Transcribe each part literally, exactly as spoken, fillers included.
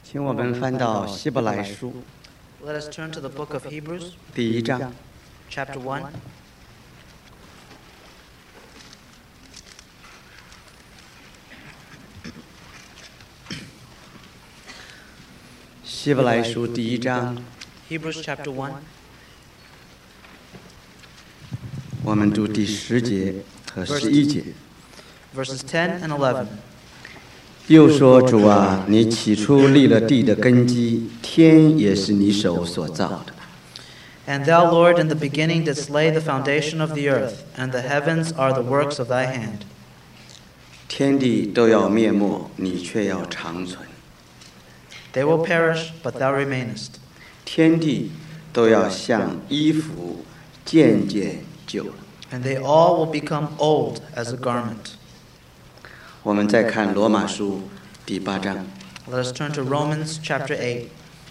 请我们翻到希伯来书 Let us turn to the book of Hebrews, 第一章。 chapter one. 希伯来书第一章， Hebrews chapter one, 我们读第十节和十一节。 verses ten and eleven. 又说：“主啊，你起初立了地的根基，天也是你手所造的。 And thou, Lord, in the beginning didst lay the foundation of the earth, and the heavens are the works of thy hand. 天地都要灭没，你却要长存； They will perish, but thou remainest. 天地都要像衣服渐渐旧了。” And they all will become old as a garment. 我们再看罗马书第八章 Let us turn to Romans chapter eight.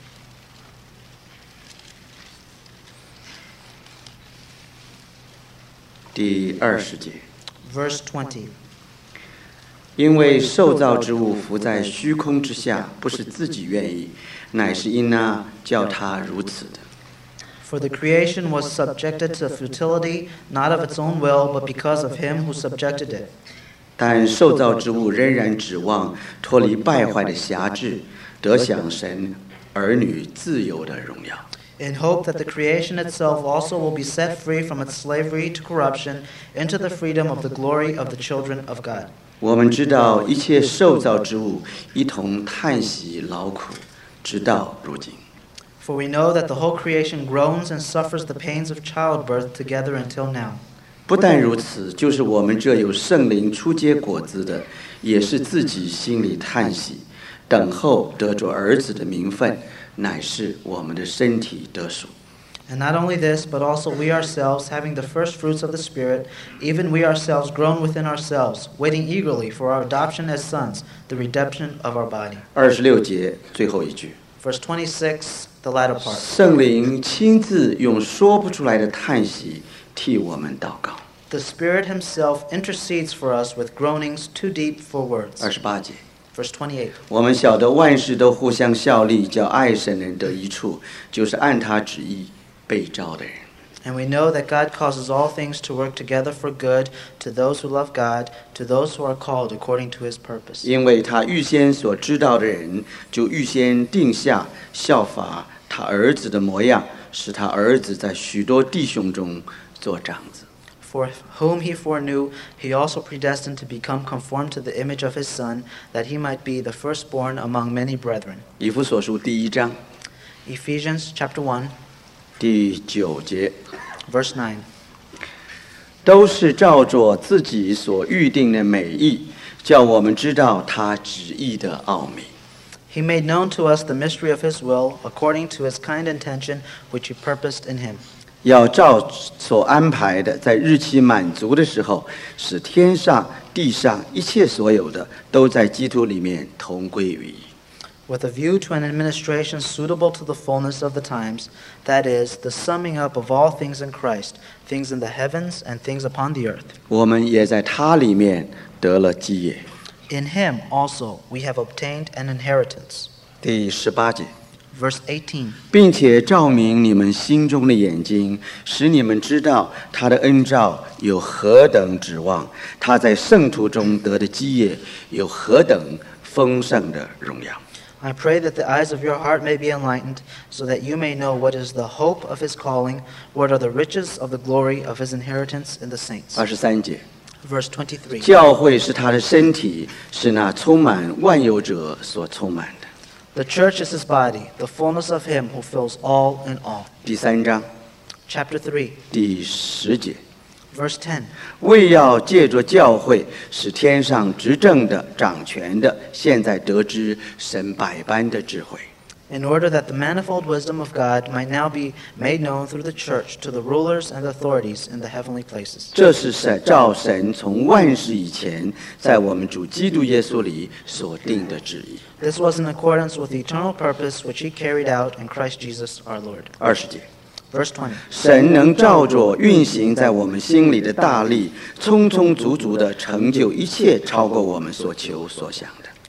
第二十节。 Verse twenty. 因为受造之物伏在虚空之下，不是自己愿意，乃是因那叫他如此的。 For the creation was subjected to futility, not of its own will, but because of him who subjected it. 但受造之物仍然指望脱离败坏的辖制，得享神儿女自由的荣耀。 In hope that the creation itself also will be set free from its slavery to corruption into the freedom of the glory of the children of God. 我们知道一切受造之物一同叹息劳苦，直到如今。 For we know that the whole creation groans and suffers the pains of childbirth together until now. 不但如此，就是我们这有圣灵初结果子的，也是自己心里叹息，等候得着儿子的名分，乃是我们的身体得赎。 And not only this, but also we ourselves, having the first fruits of the Spirit, even we ourselves groan within ourselves, waiting eagerly for our adoption as sons, the redemption of our body. 二十六节最后一句， Verse twenty-six, the latter part. 圣灵亲自用说不出来的叹息替我们祷告。 The Spirit himself intercedes for us with groanings too deep for words. 二十八节， Verse twenty-eight. 我们晓得万事都互相效力，叫爱神人得益处，就是按他旨意被召的人。 And we know that God causes all things to work together for good to those who love God, to those who are called according to his purpose. 因为他预先所知道的人，就预先定下效法他儿子的模样，使他儿子在许多弟兄中做长子。 For whom he foreknew, he also predestined to become conformed to the image of his Son, that he might be the firstborn among many brethren. 以弗所书第一章 Ephesians chapter one, 第九节， verse nine. 都是照着自己所预定的美意，叫我们知道他旨意的奥秘。 He made known to us the mystery of his will, according to his kind intention, which he purposed in him. 要照所安排的，在日期满足的时候，使天上地上一切所有的，都在基督里面同归于一。 With a view to an administration suitable to the fullness of the times, that is, the summing up of all things in Christ, things in the heavens and things upon the earth. 我们也在他里面得了基业。 In him also we have obtained an inheritance. 第十八节， Verse eighteen. 并且照明你们心中的眼睛，使你们知道他的恩召有何等指望，他在圣徒中得的基业有何等丰盛的荣耀。 I pray that the eyes of your heart may be enlightened, so that you may know what is the hope of his calling, what are the riches of the glory of his inheritance in the saints. 二十三节， Verse twenty-three. 教会是他的身体，是那充满万有者所充满的。 The church is his body, the fullness of him who fills all in all. 第三章 Chapter three, 第十节， verse ten. 为要借着教会，使天上执政的、掌权的，现在得知神百般的智慧。 In order that the manifold wisdom of God might now be made known through the church to the rulers and authorities in the heavenly places. 这是神照神从万事以前，在我们主基督耶稣里所定的旨意。 This was in accordance with the eternal purpose which he carried out in Christ Jesus our Lord. 二十节， Verse twenty. 神能照着运行在我们心里的大力，充充足足的成就一切，超过我们所求所想的。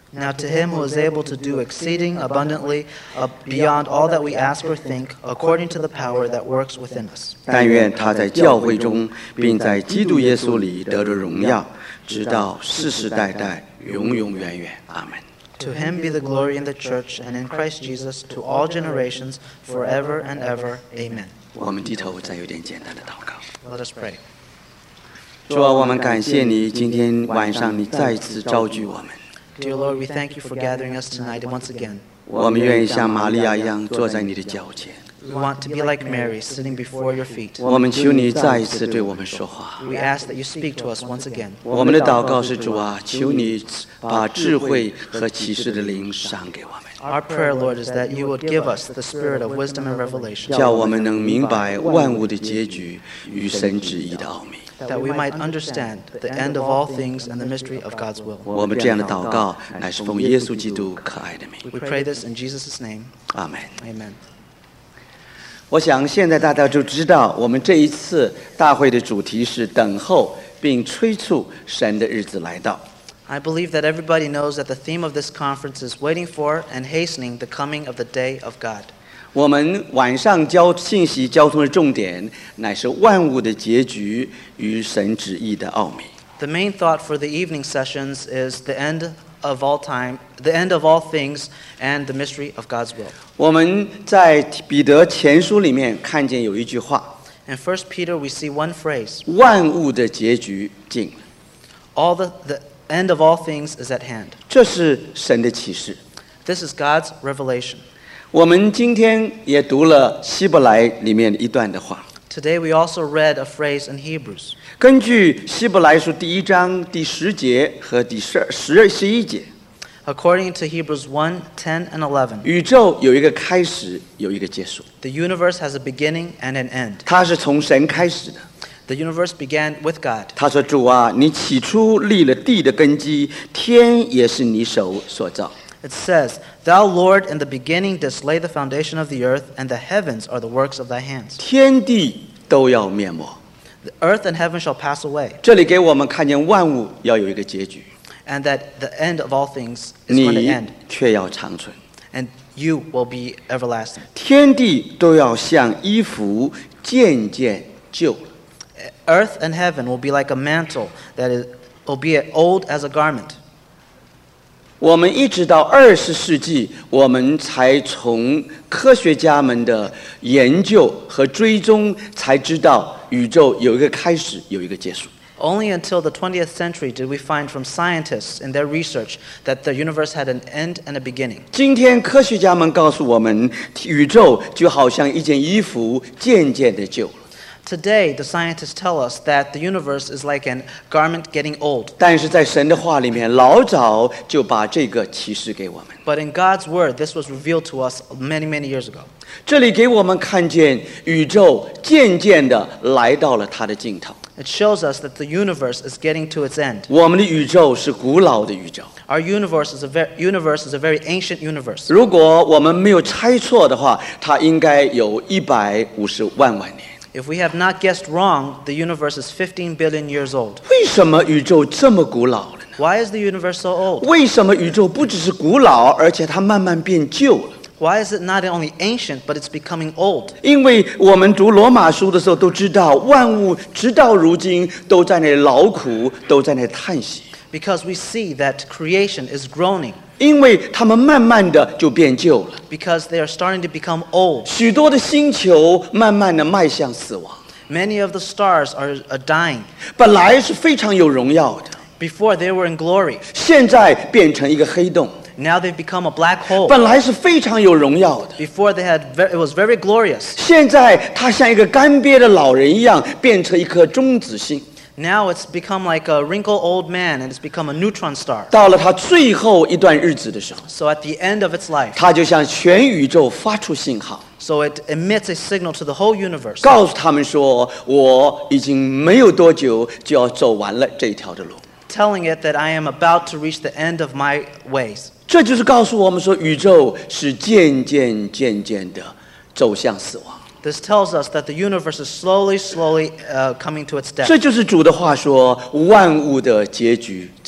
Now to him who is able to do exceeding abundantly uh, beyond all that we ask or think, according to the power that works within us. 但愿他在教会中，并在基督耶稣里得着荣耀，直到世世代代，永永远远。阿门。 To him be the glory in the church and in Christ Jesus to all generations, forever and ever. Amen. 我们低头，再有点简单的祷告。 Let us pray. 主啊，我们感谢你，今天晚上你再次召聚我们。 Dear Lord, we thank you for gathering us tonight once again. 我们愿意像玛利亚一样坐在你的脚前。 We want to be like Mary, sitting before your feet. 我们求你再一次对我们说话。 We ask that you speak to us once again. 我们的祷告是主啊，求你把智慧和启示的灵赏给我们。 Our prayer, Lord, is that you would give us the spirit of wisdom and revelation, 叫我们能明白万物的结局与神旨意的奥秘。 that we might understand the end of all things and the mystery of God's will. 我们这样的祷告乃是奉耶稣基督可爱的名。 We pray this in Jesus' name. 阿门。 Amen. 我想现在大家就知道，我们这一次大会的主题是等候并催促神的日子来到。 I believe that everybody knows that the theme of this conference is waiting for and hastening the coming of the day of God. 我们晚上交信息交通的重点乃是万物的结局与神旨意的奥秘。 The main thought for the evening sessions is the end of all time, the end of all things, and the mystery of God's will. 我们在彼得前书里面看见有一句话： In First Peter, we see one phrase: 万物的结局近了。 All the, the end of all things is at hand. 这是神的启示。 This is God's revelation. 我们今天也读了希伯来里面一段的话。 Today, we also read a phrase in Hebrews. 根据希伯来书第一章第十节和第十十十一节， According to Hebrews one, ten, and eleven, 宇宙有一个开始，有一个结束。 the universe has a beginning and an end. 它是从神开始的。 The universe began with God. 他说：“主啊，你起初立了地的根基，天也是你手所造。 It says, Thou, Lord, in the beginning didst lay the foundation of the earth, and the heavens are the works of thy hands. 天地都要灭没。 The earth and heaven shall pass away, ” 这里给我们看见万物要有一个结局， and that the end of all things is going to 你 end, 却要长存。 and you will be everlasting. 天地都要像衣服渐渐旧了。 Earth and heaven will be like a mantle that is, albeit old as a garment. 我们一直到二十世纪，我们才从科学家们的研究和追踪，才知道宇宙有一个开始，有一个结束。 Only until the twentieth century did we find from scientists in their research that the universe had an end and a beginning. 今天科学家们告诉我们，宇宙就好像一件衣服，渐渐的旧了。 Today, the scientists tell us that the universe is like a garment getting old. 但是在神的话里面，老早就把这个启示给我们。 But in God's word, this was revealed to us many, many years ago. 这里给我们看见宇宙渐渐的来到了它的尽头。 It shows us that the universe is getting to its end. 我们的宇宙是古老的宇宙。 Our universe is a very, universe is a very ancient universe. 如果我们没有猜错的话，它应该有一百五十万万年。 If we have not guessed wrong, the universe is fifteen billion years old. 为什么宇宙这么古老了呢？ Why is the universe so old? 为什么宇宙不只是古老，而且它慢慢变旧了？ Why is it not only ancient, but it's becoming old? 因为我们读罗马书的时候都知道，万物直到如今都在那里劳苦，都在那里叹息， Because we see that creation is groaning. 因为它们慢慢的就变旧了。 Because they are starting to become old. 许多的星球慢慢的迈向死亡， Many of the stars are, are dying. 本来是非常有荣耀的， Before they were in glory. 现在变成一个黑洞。 Now they've become a black hole. 本来是非常有荣耀的， Before they had, ve- it was very glorious. 现在它像一个干瘪的老人一样，变成一颗中子星。 Now it's become like a wrinkled old man, and it's become a neutron star. 到了它最后一段日子的时候， So at the end of its life, 它就向全宇宙发出信号， so it emits a signal to the whole universe, 告诉他们说：“我已经没有多久就要走完了这一条的路。 telling it that I am about to reach the end of my ways. ” 这就是告诉我们说，宇宙是渐渐渐渐的走向死亡。 This tells us that the universe is slowly, slowly uh, coming to its death. 这就是主的话说：“万物的结局近了。”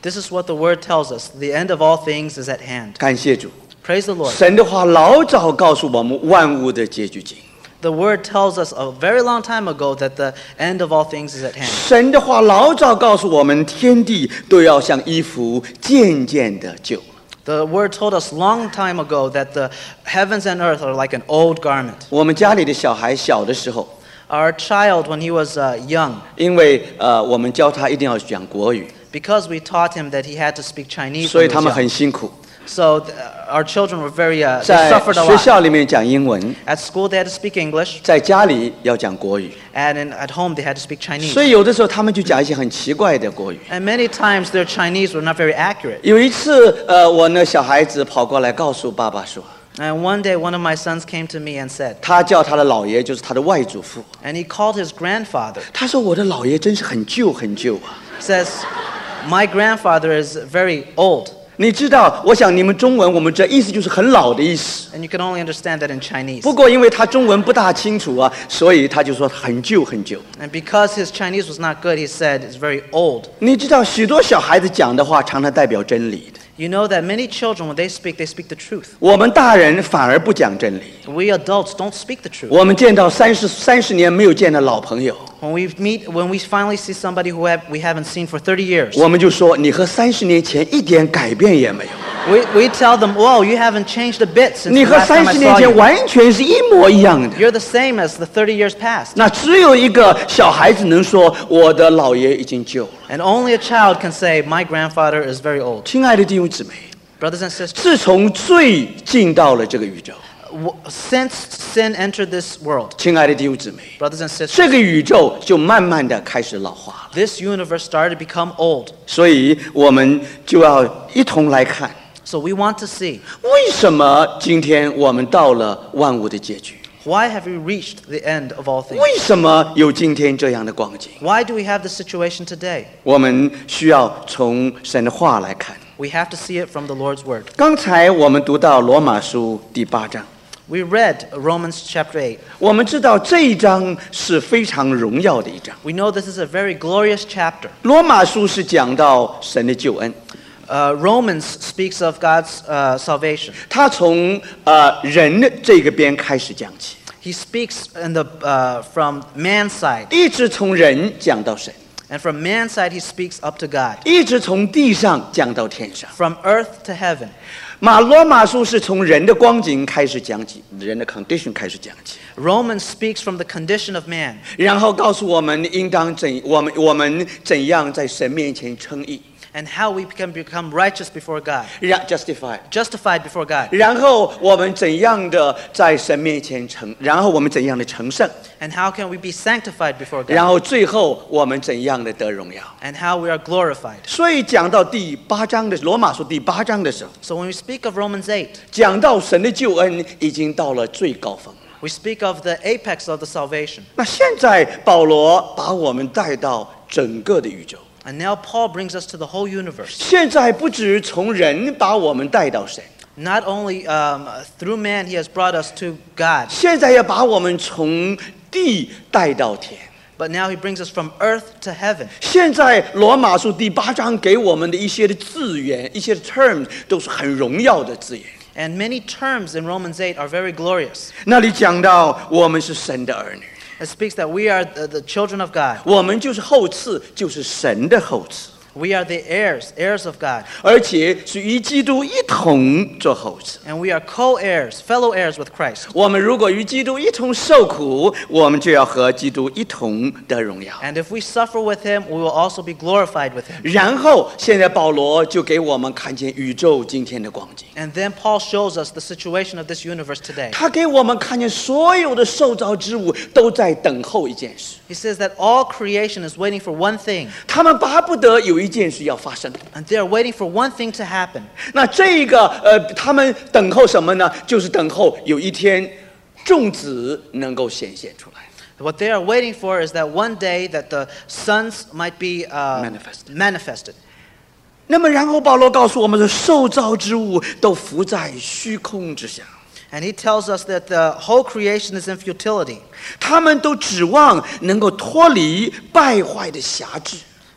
This is what the word tells us. The end of all things is at hand. 感谢主， Praise the Lord. 神的话老早告诉我们万物的结局经。 The word tells us a very long time ago that the end of all things is at hand. 神的话老早告诉我们，天地都要像衣服渐渐的旧。 The word told us long time ago that the heavens and earth are like an old garment. 我们家里的小孩小的时候， Our child, when he was uh, young, 因为呃我们教他一定要讲国语， because we taught him that he had to speak Chinese 所以 when he 他们 was 很 young. 辛苦。 So th- our children were very, uh, they 在 suffered a 学 lot. 校里面讲英文， At school they had to speak English, 在家里要讲国语， and in, at home they had to speak Chinese. 所以有的时候他们就讲一些很奇怪的国语。 And many times their Chinese were not very accurate. 有一次，呃，我那小孩子跑过来告诉爸爸说， And one day one of my sons came to me and said, 他叫他的姥爷，就是他的外祖父， and he called his grandfather, 他说我的姥爷真是很旧很旧啊。 says, my grandfather is very old. 你知道，我想你们中文我们这意思就是很老的意思。 And you can only understand that in Chinese. 不过因为他中文不大清楚啊，所以他就说很旧很旧。 And because his Chinese was not good, he said it's very old. 你知道，许多小孩子讲的话常常代表真理的， You know that many children, when they speak, they speak the truth. 我们大人反而不讲真理。 We adults don't speak the truth. 我们见到三十三十年没有见的老朋友， When we meet, when we finally see somebody who have, we haven't seen for thirty years, 我们就说你和三十年前一点改变也没有， we, we tell them, whoa, you haven't changed a bit since 你 the 和 last 三 time I 十年 saw 前 you. 完全是一模一样的。 You're the same as the thirty years past. 那只有一个小孩子能说我的姥爷已经旧了。 And only a child can say, my grandfather is very old. 亲爱的弟兄姊妹， Brothers and sisters, 自从罪进到了这个宇宙， w- since sin entered this world, 亲爱的弟兄姊妹， brothers and sisters, 这个宇宙就慢慢的开始老化了。 this universe started to become old. 所以我们就要一同来看， So we want to see, 为什么今天我们到了万物的结局？ why have we reached the end of all things? 为什么有今天这样的光景？ Why do we have this situation today? 我们需要从神的话来看。 We have to see it from the Lord's word. 刚才我们读到罗马书第八章， We read Romans chapter eight. 我们知道这一章是非常荣耀的一章。 We know this is a very glorious chapter. 罗马书是讲到神的救恩， Uh, Romans speaks of God's uh, salvation. 他从呃人的这个边开始讲起， He speaks in the, uh, from man's side. 一直从人讲到神， And from man's side, he speaks up to God. 一直从地上讲到天上。 From earth to heaven. 马罗马书是从人的光景开始讲起，人的 condition 开始讲起， Romans speaks from the condition of man. 然后告诉我们应当怎我们我们怎样在神面前称义， And how we can become righteous before God. 让 justify， Justified before God. 然后我们怎样的在神面前成，然后我们怎样的成圣， And how can we be sanctified before 然 God. 后最后我们怎样的得荣耀。 And how we are glorified. 所以讲到第八章的罗马书第八章的时候， So when we speak of Romans eight, 讲到神的救恩已经到了最高峰。 we speak of the apex of the salvation. 那现在保罗把我们带到整个的宇宙。 And now Paul brings us to the whole universe. 现在不止从人把我们带到神， Not only um, through man, he has brought us to God, 现在要把我们从地带到天。 but now he brings us from earth to heaven. 现在罗马书第八章给我们的一些的字眼、一些的 terms 都是很荣耀的字眼。 And many terms in Romans eight are very glorious. 那里讲到我们是神的儿女， It speaks that we are the, the children of God. 我们就是后嗣，就是神的后嗣， We are the heirs, heirs of God. 而且是与基督一同做后嗣。 And we are co-heirs, fellow heirs with Christ. 我们如果与基督一同受苦，我们就要和基督一同得荣耀。 And if we suffer with him, we will also be glorified with him. 然后，现在保罗就给我们看见宇宙今天的光景。 And then Paul shows us the situation of this universe today. 他给我们看见所有的受造之物都在等候一件事， He says that all creation is waiting for one thing. 他们巴不得有一件事要发生。 And they are waiting for one thing to happen. 那这个呃，他们等候什么呢？就是等候有一天众子能够显现出来。 What they are waiting for is that one day that the sons might be uh, Manifested. manifested. 那么，然后保罗告诉我们说，受造之物都浮在虚空之下， And he tells us that the whole creation is in futility. 他们都指望能够脱离败坏的辖制。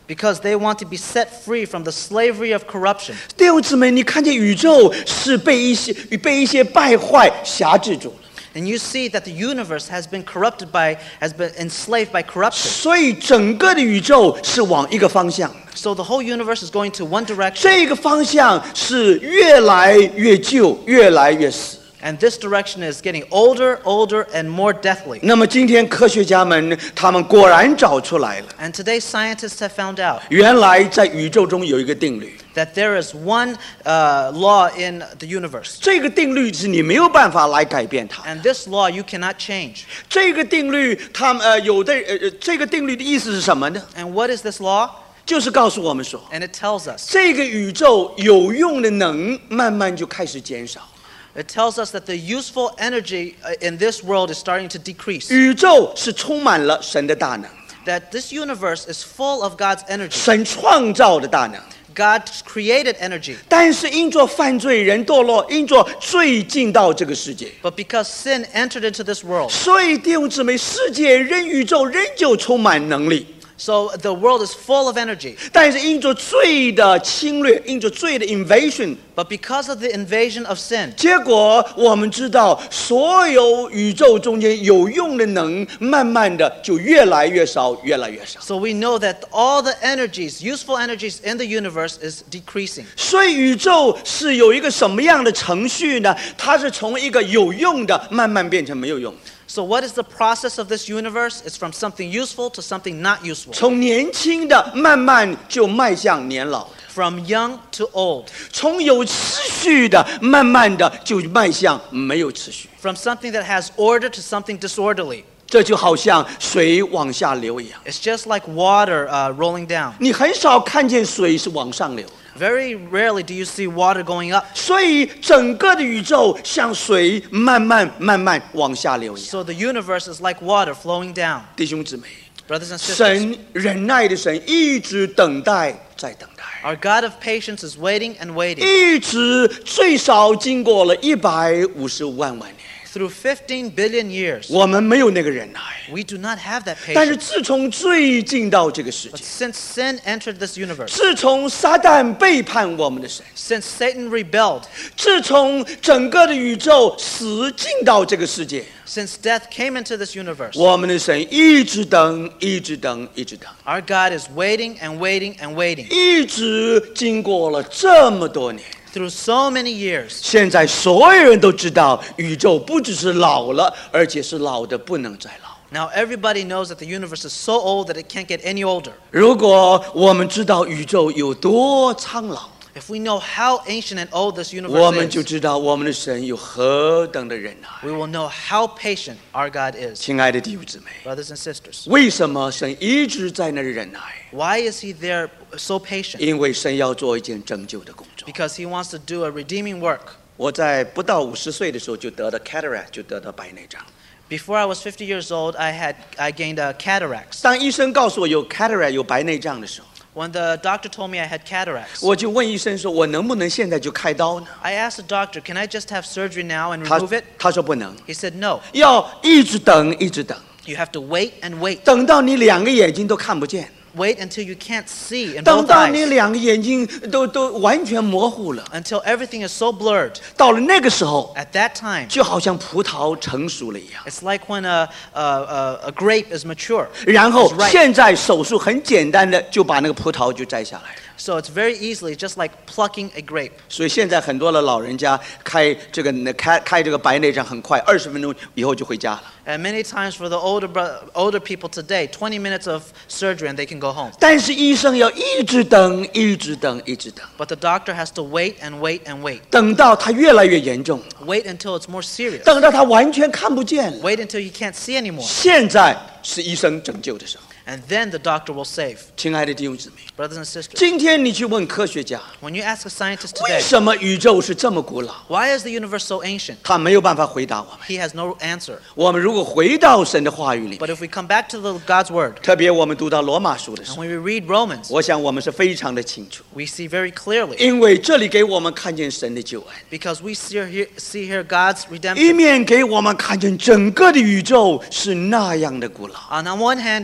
Because they want to be set free from the slavery of corruption. 弟兄姊妹，你看见宇宙是被一些被一些败坏辖制住了。 And you see that the universe has been corrupted by, has been enslaved by corruption. 所以整个的宇宙是往一个方向。 So the whole universe is going to one direction. 这个方向是越来越旧，越来越死。 And this direction is getting older, older, and more deathly. 那么今天科学家们，他们果然找出来了。 And today scientists have found out 原来在宇宙中有一个定律。 that there is one uh, law in the universe. 这个定律是你没有办法来改变它。 And this law you cannot change. 这个定律，他们呃有的呃呃，这个定律的意思是什么呢？ And what is this law? 就是告诉我们说， And it tells us. 这个宇宙有用的能慢慢就开始减少。 It tells us that the useful energy in this world is starting to decrease. 宇宙是充满了神的大能， That this universe is full of God's energy. 神创造的大能。 God's created energy. 但是因着犯罪，人堕落，因着罪进到这个世界， But because sin entered into this world, 所以弟兄姊妹，世界人宇宙仍旧充满能力。 so the world is full of energy. 但是因着罪的侵略，因着罪的 invasion， But because of the invasion of sin, 结果我们知道，所有宇宙中间有用的能，慢慢的就越来越少，越来越少。 so we know that all the energies, useful energies in the universe is decreasing. 所以宇宙是有一个什么样的程序呢？它是从一个有用的慢慢变成没有用的。 So what is the process of this universe? It's from something useful to something not useful. 从年轻的慢慢就迈向年老的， From young to old. 从有秩序的慢慢的就迈向没有秩序。 From something that has order to something disorderly. 这就好像水往下流一样， It's just like water uh, rolling down. 你很少看见水是往上流的。 Very rarely do you see water going up. 所以整个的宇宙像水慢慢慢慢往下流一样。 So the universe is like water flowing down. 弟兄姊妹， Brothers and sisters, 神忍耐的神一直等待，在等待， our God of patience is waiting and waiting. 一直最少经过了一百五十万万年。 Through fifteen billion years, 我们没有那个忍耐， we do not have that 但是 patience. 自从罪进到这个世 But 界， since sin entered this universe, 自从撒旦背叛我们的神， since Satan rebelled, 自从整个的宇宙死进到这个世界， since death came into this universe, 我们的神一直等，一直等，一直等， our God is waiting and waiting and waiting. 一直经过了这么多年。 Through so many years, 现在所有人都知道，宇宙不只是老了，而且是老的不能再老。 now everybody knows that the universe is so old that it can't get any older. 如果我们知道宇宙有多苍老， If we know how ancient and old this 我 universe 们就 is, 知道我们的神有何等的忍耐。 we will know how patient our God is. 亲爱的弟兄姊妹， Brothers and sisters, 为什么神一直在那里忍耐？ why is he there so patient? 因为神要做一件拯救的工作。 Because he wants to do a redeeming work. 我在不到五十岁的时候就得了 cataract， 就得了白内障。 Before I was fifty years old, I had I gained uh, cataracts. 当医生告诉我有 cataract 有白内障的时候， When the doctor told me I had cataracts, 我就问医生说：“我能不能现在就开刀呢 I asked the doctor, can I just have surgery now and？” 他 remove it? 他说不能， He said, no. 要一直等，一直等， You have to wait and wait. 等到你两个眼睛都看不见， Wait until you can't see in 等 both 到你 eyes. 两个眼睛都都完全模糊了， Until everything is so blurred. 到了那个时候， At that time, 就好像葡萄成熟了一样。 it's like when a, a, a, a grape is mature. 然后 It's ripe. 现在手术很简单的就把那个葡萄就摘下来了。 So it's very easily just like plucking a grape. 所以现在很多的老人家开这个开开这个白内障很快，二十分钟以后就回家了。 And many times for the older bro- older people today, twenty minutes of surgery and they can go home. 但是医生要一直等，一直等，一直等， But the doctor has to wait and wait and wait. 等到它越来越严重， Wait until it's more serious. 等到他完全看不见了。 Wait until you can't see anymore. 现在是医生拯救的时候。 And then the doctor will save. 亲爱的弟兄姊妹， Brothers and sisters, 今天你去问科学家， when you ask a scientist 为 today, 什么宇宙是这么古老？ why is the universe so ancient? 他没有办法回答我们。 He has no answer. 我们如果回到神的话语里， But if we come back to the God's word, 特别我们读到罗马书的时 and 候， when we read Romans, 我想我们是非常的清楚， we see very clearly, 因为这里给我们看见神的救恩， because we see here, see here God's 一 redemption. 面给我们看见整个的宇宙是那样的古老。 On the one hand, we see how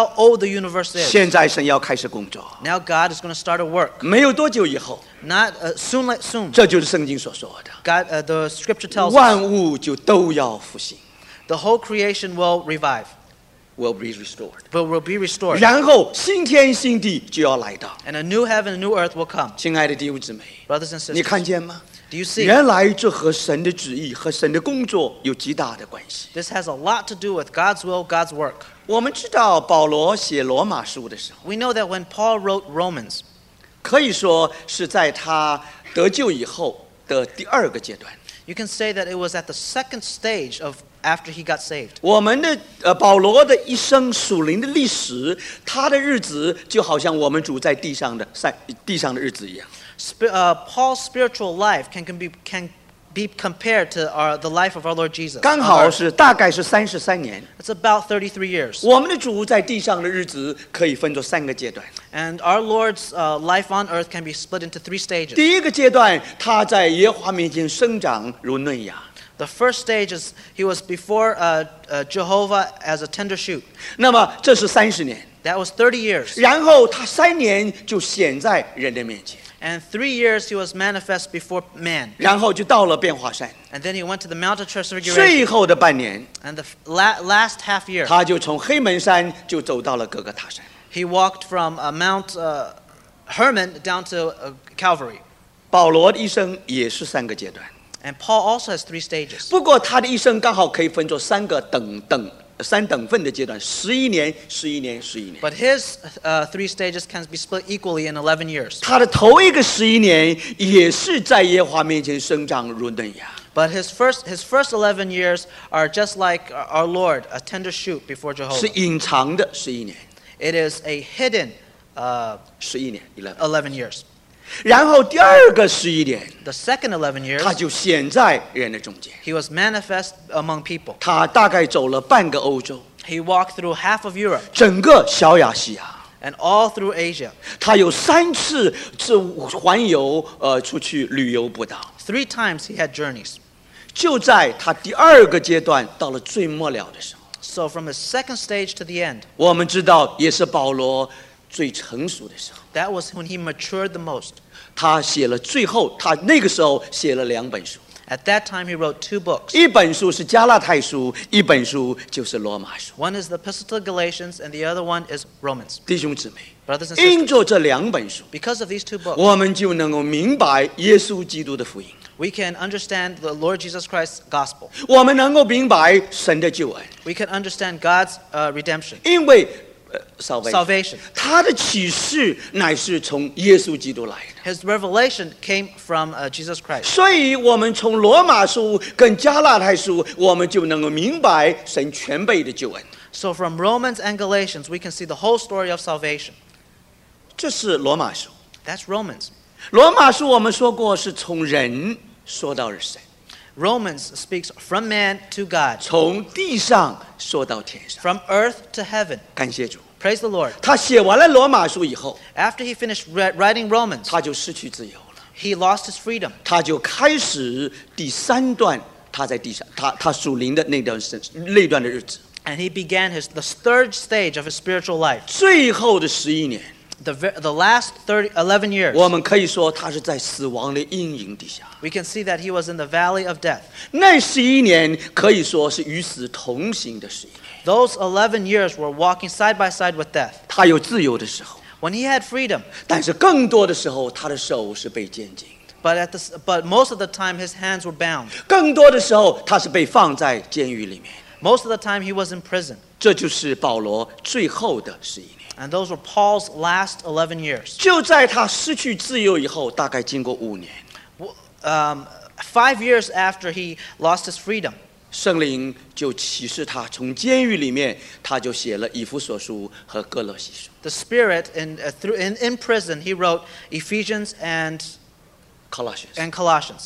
how old the universe is. 现在神要开始工作， Now God is going to start a work. 没有多久以后， Not uh, soon, like soon. 这就是圣经所说的， God, uh, the scripture tells us 万物就都要复兴 the whole creation will revive, ，will be restored。 will, will be restored. 然后新天新地就要来到。 And a new heaven, a new earth will come. 亲爱的弟兄姊妹， Brothers and 你 sisters, 看见吗？ do you see? 原来这和神的旨意和神的工作有极大的关系。 This has a lot to do with God's will, God's work. 我们知道保罗写罗马书的时候， We know that when Paul wrote Romans, 可以说是在他得救以后的第二个阶段。 you can say that it was at the second stage of after he got saved. 我们的呃保罗的一生属灵的历史，他的日子就好像我们主在地上的在地上的日子一样。 Sp- uh, Paul's spiritual life can, can be can be compared to our, the life of our Lord Jesus. 刚 on 好 earth. 是大概是三十三年。 It's about thirty-three years. 我们的主在地上的日子可以分作三个阶段。 And our Lord's uh, life on earth can be split into three stages. 第一个阶段，他在耶和华面前生长如嫩芽。 The first stage is he was before uh, uh, Jehovah as a tender shoot. 那么这是三十年， That was thirty years. 然后他三年就显在人的面前， And three years he was manifest before man. 然后就到了变化山。 And then he went to the Mount of Transfiguration. 最后的半年， And the la- last half year, 他就从黑门山就走到了各个塔山。 he walked from uh, Mount uh, Hermon down to uh, Calvary. 保罗的一生也是三个阶段， And Paul also has three stages. 不过他的一生刚好可以分作三个等等三等份的阶段，十一年、十一年、十一年。 But his uh, three stages can be split equally in eleven years. 他的头一个十一年也是在耶和华面前生长如嫩芽。 But his first, his first eleven years are just like our Lord, a tender shoot before 是 Jehovah. 隐藏的十一年， It is a hidden uh, 十一年，eleven。 eleven years. 然后第二个十一年， The second eleven years, 他就显在人的中间。 he was manifest among people. 他大概走了半个欧洲， He walked through half of Europe 整个小亚细亚。 and all through Asia. 他有三次是环游呃出去旅游布道。 Three times he had journeys. 就在他第二个阶段到了最末了的时候， So from his second stage to the end, 我们知道也是保罗最成熟的时候。 that was when he matured the most. 他写了最后，他那个时候写了两本书， At that time, he wrote two books. 一本书是加拉太书，一本书就是罗马书。 One is the Epistle to Galatians, and the other one is Romans. 弟兄姊妹， Brothers and 因 sisters, 着这两本书， because of these two books, 我们就能够明白耶稣基督的福音， we can understand the Lord Jesus Christ's gospel. 我们能够明白神的救恩， We can understand God's uh, redemption, 因为呃，salvation， salvation. 他的启示乃是从耶稣基督来的。 His revelation came from uh, Jesus Christ. 所以，我们从罗马书跟加拉太书，我们就能够明白神全备的救恩。 So from Romans and Galatians, we can see the whole story of salvation. 这是罗马书。 That's Romans. 罗马书我们说过是从人说到神， Romans speaks from man to God, 从地上说到天上。 from earth to heaven. 感谢主。 Praise the Lord. 他写完了罗马书以后， After he finished re- writing Romans, 他就失去自由了， he lost his freedom. 他就开始第三段他在地上，他他属灵的那段生那段的日子。 And he began his the third stage of his spiritual life. 最后的十一年， The, ve- the last thirty, eleven years, 我们可以说他是在死亡的阴影底下。 we can see that he was in the valley of death. 那十一年可以说是与死同行的十一年。 Those eleven years were walking side by side with death. 他有自由的时候， When he had freedom, 但是更多的时候，他的手是被监禁的； but at the, s- but most of the time his hands were bound. 更多的时候，他是被放在监狱里面。 Most of the time he was in prison. 这就是保罗最后的十一年。 And those were Paul's last eleven years. 就在他失去自由以后，大概经过五年， W- Um, five years after he lost his freedom, 圣灵就启示他，从监狱里面，他就写了以弗所书和哥罗西书。 the Spirit in, uh, through, in, in prison, he wrote Ephesians and, Colossians， and Colossians.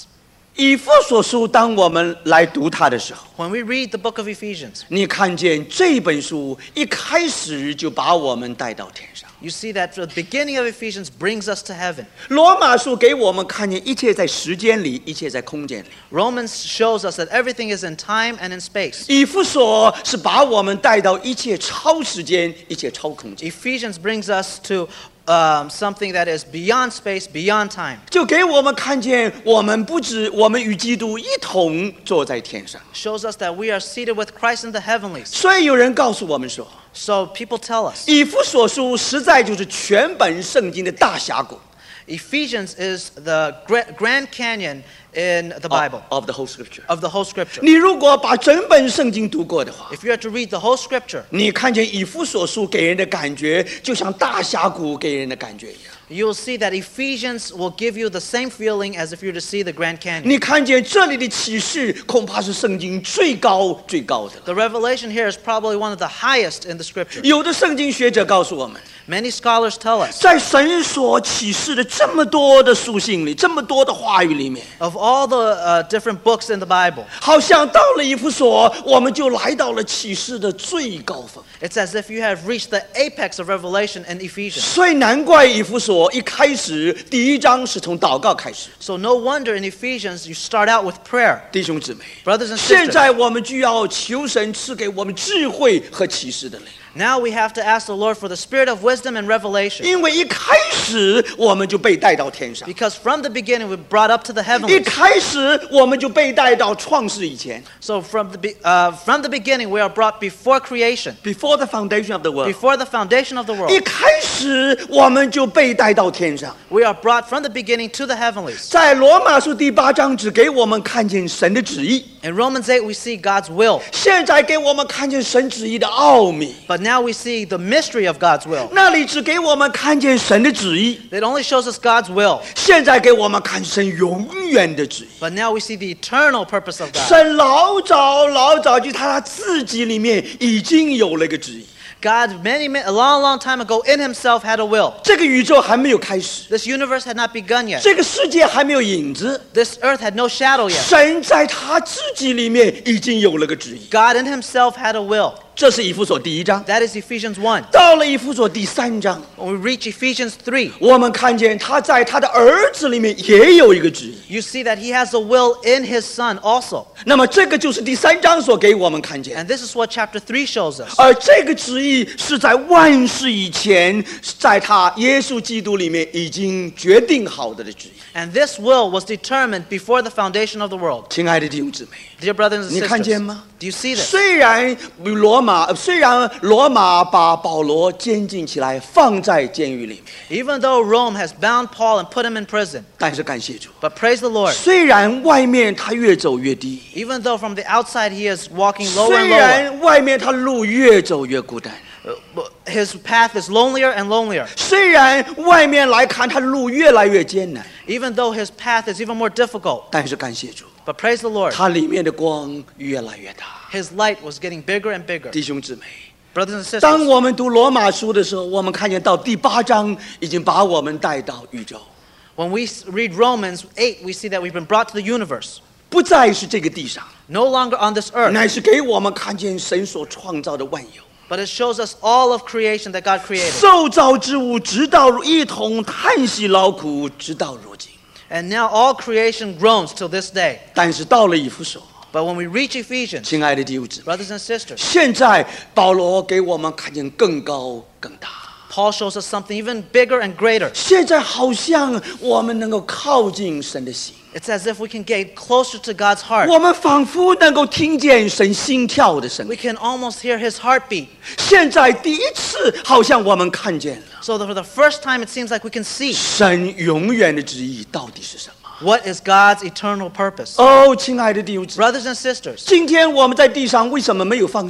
以弗所书，当我们来读它的时候， When we read the book of Ephesians, 你看见这本书一开始就把我们带到天上。 you see that the beginning of Ephesians brings us to heaven. 罗马书给我们看见一切在时间里，一切在空间里。 Romans shows us that everything is in time and in space. 以弗所是把我们带到一切超时间，一切超空间， Ephesians brings us to um, something that is beyond space, beyond time. 就给我们看见我们不止我们与基督一同坐在天上。 Shows us that we are seated with Christ in the heavenlies. 所以有人告诉我们说， So people tell us 以弗所书实在就是全本圣经的大峡谷。 Ephesians is the gra- Grand Canyon in the Bible, of the whole scripture. of the whole scripture. 你如果把整本圣经读过的话， If you are to read the whole scripture, 你看见以弗所书给人的感觉，就像大峡谷给人的感觉一样。 you'll see that Ephesians will give you the same feeling as if you were to see the Grand Canyon. 你看见这里的启示，恐怕是圣经最高最高的了。 The revelation here is probably one of the highest in the scripture. 有的圣经学者告诉我们， Many scholars tell us 在神所启示的这么多的书信里，这么多的话语里面， of all the uh, different books in the Bible, 好像到了以弗所，我们就来到了启示的最高峰。 it's as if you have reached the apex of revelation in Ephesians. 所以难怪以弗所一开始第一章是从祷告开始。 So no wonder in Ephesians you start out with prayer. 弟兄姊妹， Brothers and 现 sisters, 在我们就要求神赐给我们智慧和启示的灵， now we have to ask the Lord for the spirit of wisdom and revelation. 因为一开始我们就被带到天上， Because from the beginning we're brought up to the 一 heavens. 开始我们就被带到创世以前 So from the, be- uh, from the beginning we are brought before creation, ，before the foundation of the world。 before the foundation of the 一 world. 开始我们就被带到天上。 We are brought from the beginning to the heavenlies. 在罗马书第八章只给我们看见神的旨意， In Romans eight we see God's will. 现在给我们看见神旨意的奥秘。 But now we see the mystery of God's will. 那里只给我们看见神的旨意， It only shows us God's will. 现在给我们看神永远的旨意。 But now we see the eternal purpose of God. 神老早老早就他自己里面已经有了一个旨意， God, many, many, a long, long time ago, in himself had a will. 这个宇宙还没有开始， This universe had not begun yet. 这个世界还没有影子， This earth had no shadow yet. 神在他自己里面已经有了个旨意。 God in himself had a will. 这是以弗所第一章。 That is Ephesians one. 到了以弗所第三章， When we reach Ephesians three, 我们看见他在他的儿子里面也有一个旨意。 you see that he has a will in his son also. 那么这个就是第三章所给我们看见， And this is what chapter three shows us. 而这个旨意是在万世以前，在他耶稣基督里面已经决定好的的旨意。 And this will was determined before the foundation of the world. 亲爱的弟兄姊妹， Dear brothers and 你看见 sisters, 吗？ do you see this? 虽然罗马，呃虽然罗马把保罗监禁起来，放在监狱里面， Even though Rome has bound Paul and put him in prison, 但是感谢主， but praise the Lord. 虽然外面他越走越低， Even though from the outside he is walking lower 虽 and lower, 然外面他路越走越孤单， his path is lonelier and lonelier. 虽然外面来看他路越来越艰难， Even though his path is even more difficult, 但是感谢主， but praise the Lord, 他里面的光越来越大。 his light was getting bigger and bigger. 弟兄姊妹， Brothers and 当 sisters, 我们读罗马书的时候，我们看见到第八章已经把我们带到宇宙， when we read Romans eight, we see that we've been brought to the universe. 不再是这个地上， No longer on this earth, 乃是给我们看见神所创造的万有。 but it shows us all of creation that God created. 受造之物直到一同叹息劳苦，直到如今。 And now all creation groans till this day. 但是到了以弗所， But when we reach Ephesians, 亲爱的弟兄姊妹， brothers and sisters, 现在保罗给我们看见更高更大。 Paul shows us something even bigger and greater. 现在好像我们能够靠近神的心， It's as if we can get closer to God's heart. 我们仿佛能够听见神心跳的声 We 音。 can almost hear his heartbeat. 现在第一次，好像我们看见了 So that for the first time, it seems like we can see 神永远的旨意到底是什么。 what is God's eternal purpose. 哦，亲爱的弟兄姊妹， Brothers and sisters, 今天我们在地上为什么没有方向？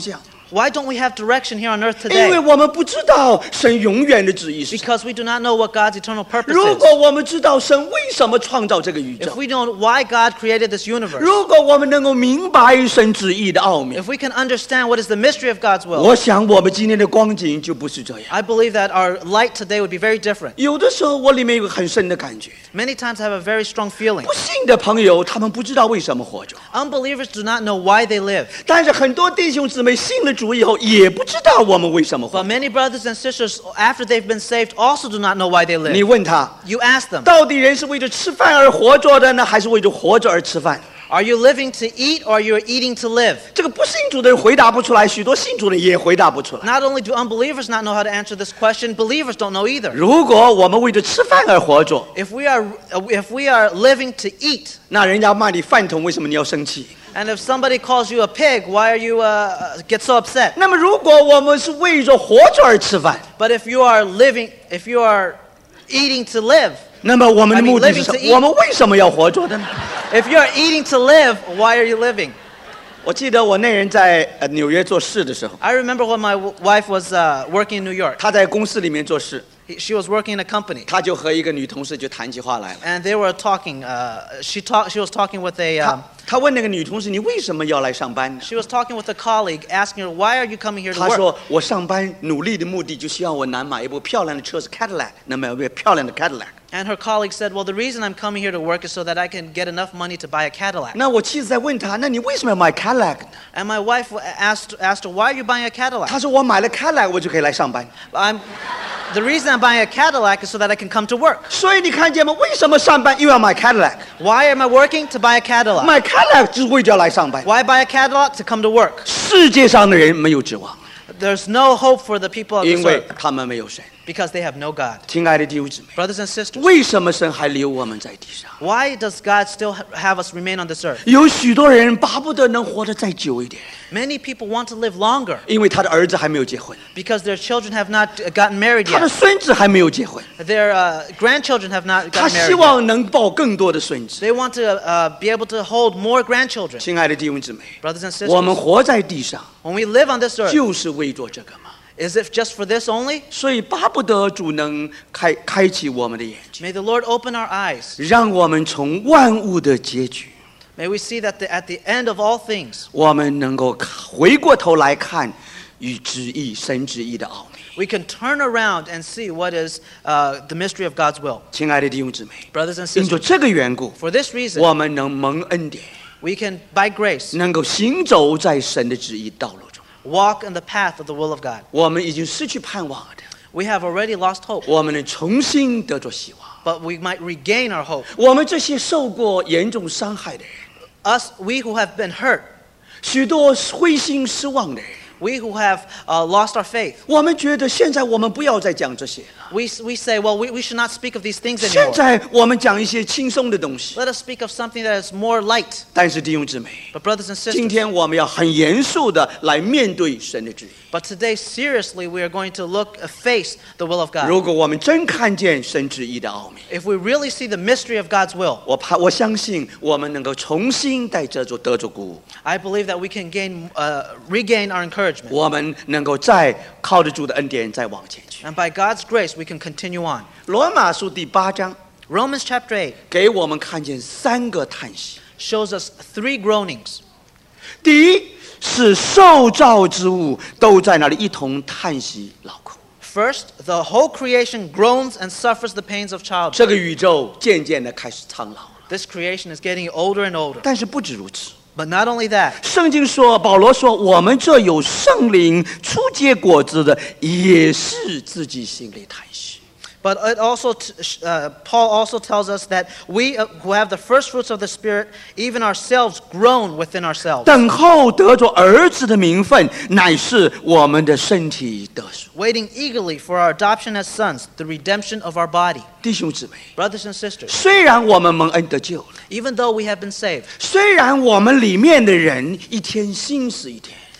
Why don't we have direction here on earth 因为 today? 我们不知道神永远的旨意是什么。 Because we do not know what God's eternal purpose 如 is. 果我们知道神为什么创造这个宇 If 宙， we know why God created this universe, 如果我们能够明白神旨意的奥妙， if we can understand what is the mystery of God's will, 我想我们今天的光景就不是这样。 I believe that our light today would be very different. 有的时候我里面有个很深的感觉， Many times I have a very strong feeling. 不信的朋友他们不知道为什么活着， Unbelievers do not know why they live. 但是很多弟兄姊妹信了主以后也不知道我们为什么活 But 着。 many brothers and sisters, after they've been saved, also do not know why they 你 live. 问他， You ask them, 到底人是为着吃饭而活着的呢，还是为着活着而吃饭？ are you living to eat or are you eating to live? 这个不信主的人回答不出来，许多信主的也回答不出来。 Not only do unbelievers not know how to answer this question, believers don't know either. 如果我们为着吃饭而活着， If we are, if we are living to eat, 那人家骂你饭桶，为什么你要生气？ and if somebody calls you a pig, why are you uh, get so upset? 那么如果我们是为着活着而吃饭， But if you are living, if you are eating to live, 那么我们的 I mean, 目的是 living 什 to 么？ eat. 我们为什么要活着的呢？ if you are eating to live, why are you living? 我记得我那人在呃纽约做事的时候， I remember when my w- wife was uh, working in New York. 他在公司里面做事， He- She was working in a company, 他就和一个女同事就谈起话来了。 and they were talking. Uh, she talked. She was talking with a. 他 Um, 他问那个女同事：“你为什么要来上班呢 she was talking with a colleague, asking her, "Why are you coming here？” to 他 work? 说：“我上班努力的目的就希望我能买一部漂亮的车，是 Cadillac， 能买一部漂亮的 Cadillac。 And her colleague said, "Well, the reason I'm coming here to work is so that I can get enough money to buy a Cadillac." 那我妻子在问他：“那你为什么要买 Cadillac 呢 And my wife asked asked her, "Why are you buying a？” Cadillac? 他说：“我买了 Cadillac，我就可以来上班。 I'm, the reason I'm buying a Cadillac is so that I can come to work. 所以你看见吗？为什么上班又要买 Cadillac？ Why am I working? To buy a Cadillac. 买 Cadillac 就是为着要来上班。 Why buy a Cadillac? To come to work. 世界上的人没有指望， There's no hope for the people of 因 this 为 earth 他们没有神。 because they have no God. 亲爱的弟兄姊妹， Brothers and sisters, 为什么神还留我们在地上？ why does God still ha- have us remain on this earth? 有许多人巴不得能活得再久一点， Many people want to live longer 因为他的儿子还没有结婚， because their children have not uh, gotten married 他的 yet. 孙子还没有结婚， Their uh, grandchildren have not 他 gotten 希 married yet. 望能抱更多的孙子。 They want to uh, be able to hold more grandchildren. 亲爱的弟兄姊妹， Brothers and 我们 sisters, 活在地上 when we live on this earth, 就是为着这个嘛， is it just for this only? 所以巴不得主能开开启我们的眼睛， May the Lord open our eyes. 让我们从万物的结局， May we see that the, at the end of all things, 我们能够回过头来看与旨意神旨意的奥秘。 we can turn around and see what is uh, the mystery of God's will. 亲爱的弟兄姊妹， Brothers and 因着 sisters, 这个缘故， for this reason, 我们能蒙恩典， we can, by grace, 能够行走在神的旨意道路中。 walk in the path of the will of God. 我们已经失去盼望的， We have already lost hope, 我们能重新得着希望。 but we might regain our hope. 我们这些受过严重伤害的人， Us, we who have been hurt, 许多灰心失望的人， we who have uh, lost our faith, 我们觉得现在我们不要再讲这些了。 we, we say, well, we, we should not speak of these things 现 anymore. 在我们讲一些轻松的东西。 Let us speak of something that is more light. 但是弟兄姊妹， But brothers and 今 sisters, 天我们要很严肃的来面对神的旨意。 but today, seriously, we are going to look, uh, face the will of God. 如果我们真看见神旨意的奥秘， If we really see the mystery of God's will, 我怕我相信我们能够重新在这座得着鼓舞， I believe that we can gain, uh, regain our encouragement. 我们能够再靠着主的恩典再往前去。 And by God's grace, we can continue on. 罗马书第八章 Romans chapter eight 给我们看见三个叹息。 shows us three groanings. 第一是受造之物都在那里一同叹息劳苦， First, the whole creation groans and suffers the pains of childbirth. 这个宇宙渐渐的开始苍老了。 This creation is getting older and older. 但是不止如此， But not only that, 圣经说，保罗说，我们这有圣灵初结果子的，也是自己心里叹息。 but it also, t- uh, Paul also tells us that we uh, who have the first fruits of the Spirit, even ourselves groan within ourselves, 等候得着儿子的名分，乃是我们的身体得赎。 waiting eagerly for our adoption as sons, the redemption of our body. 弟兄姊妹， Brothers and sisters, 虽然我们蒙恩得救了， even though we have been saved, 虽然我们里面的人一天新死一天，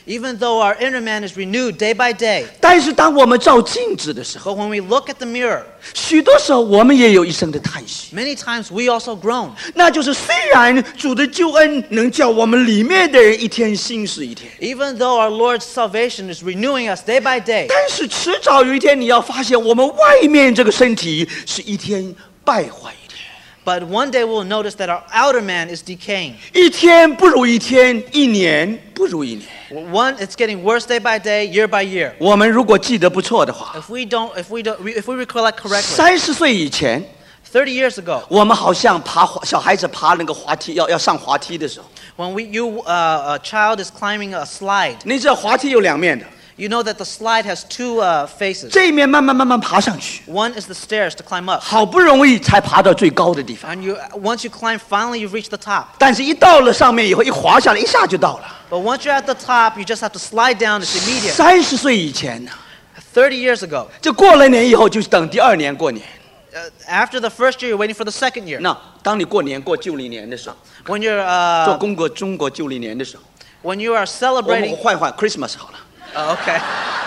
Even though our inner man is renewed day by day, 但是当我们照镜子的时候， but when we look at the mirror, 许多时候我们也有一声的叹息。 many times we also groan. 那就是虽然主的救恩能叫我们里面的人一天新似一天， Even though our Lord's salvation is renewing us day by day, 但是迟早有一天你要发现，我们外面这个身体是一天败坏一天， but one day we'll notice that our outer man is decaying. 一天不如一天，一年不如一年。 One, it's getting worse day by day, year by year. 我们如果记得不错的话， If we don't, if we don't, if we recollect correctly, 三十岁以前， thirty years ago, 我们好像爬滑小孩子爬那个滑梯，要要上滑梯的时候， when we, you, uh, a child is climbing a slide, 你知道滑梯有两面的， you know that the slide has two uh, faces. 这一面慢慢慢慢爬上去， One is the stairs to climb up, 好不容易才爬到最高的地方， and you, once you climb, finally you've reached the top. 但是一到了上面以后，一滑下来，一下就到了。 But once you're at the top, you just have to slide down. It's immediate. 三十岁以前呢， thirty years ago, 就过了年以后，就是等第二年过年。 uh, after the first year, you're waiting for the second year. 那当你过年过旧历年的时候， When you're 做 uh, 中国中国旧历年的时候， when you are 我们 celebrating, 换换 Christmas 好了。 uh, okay,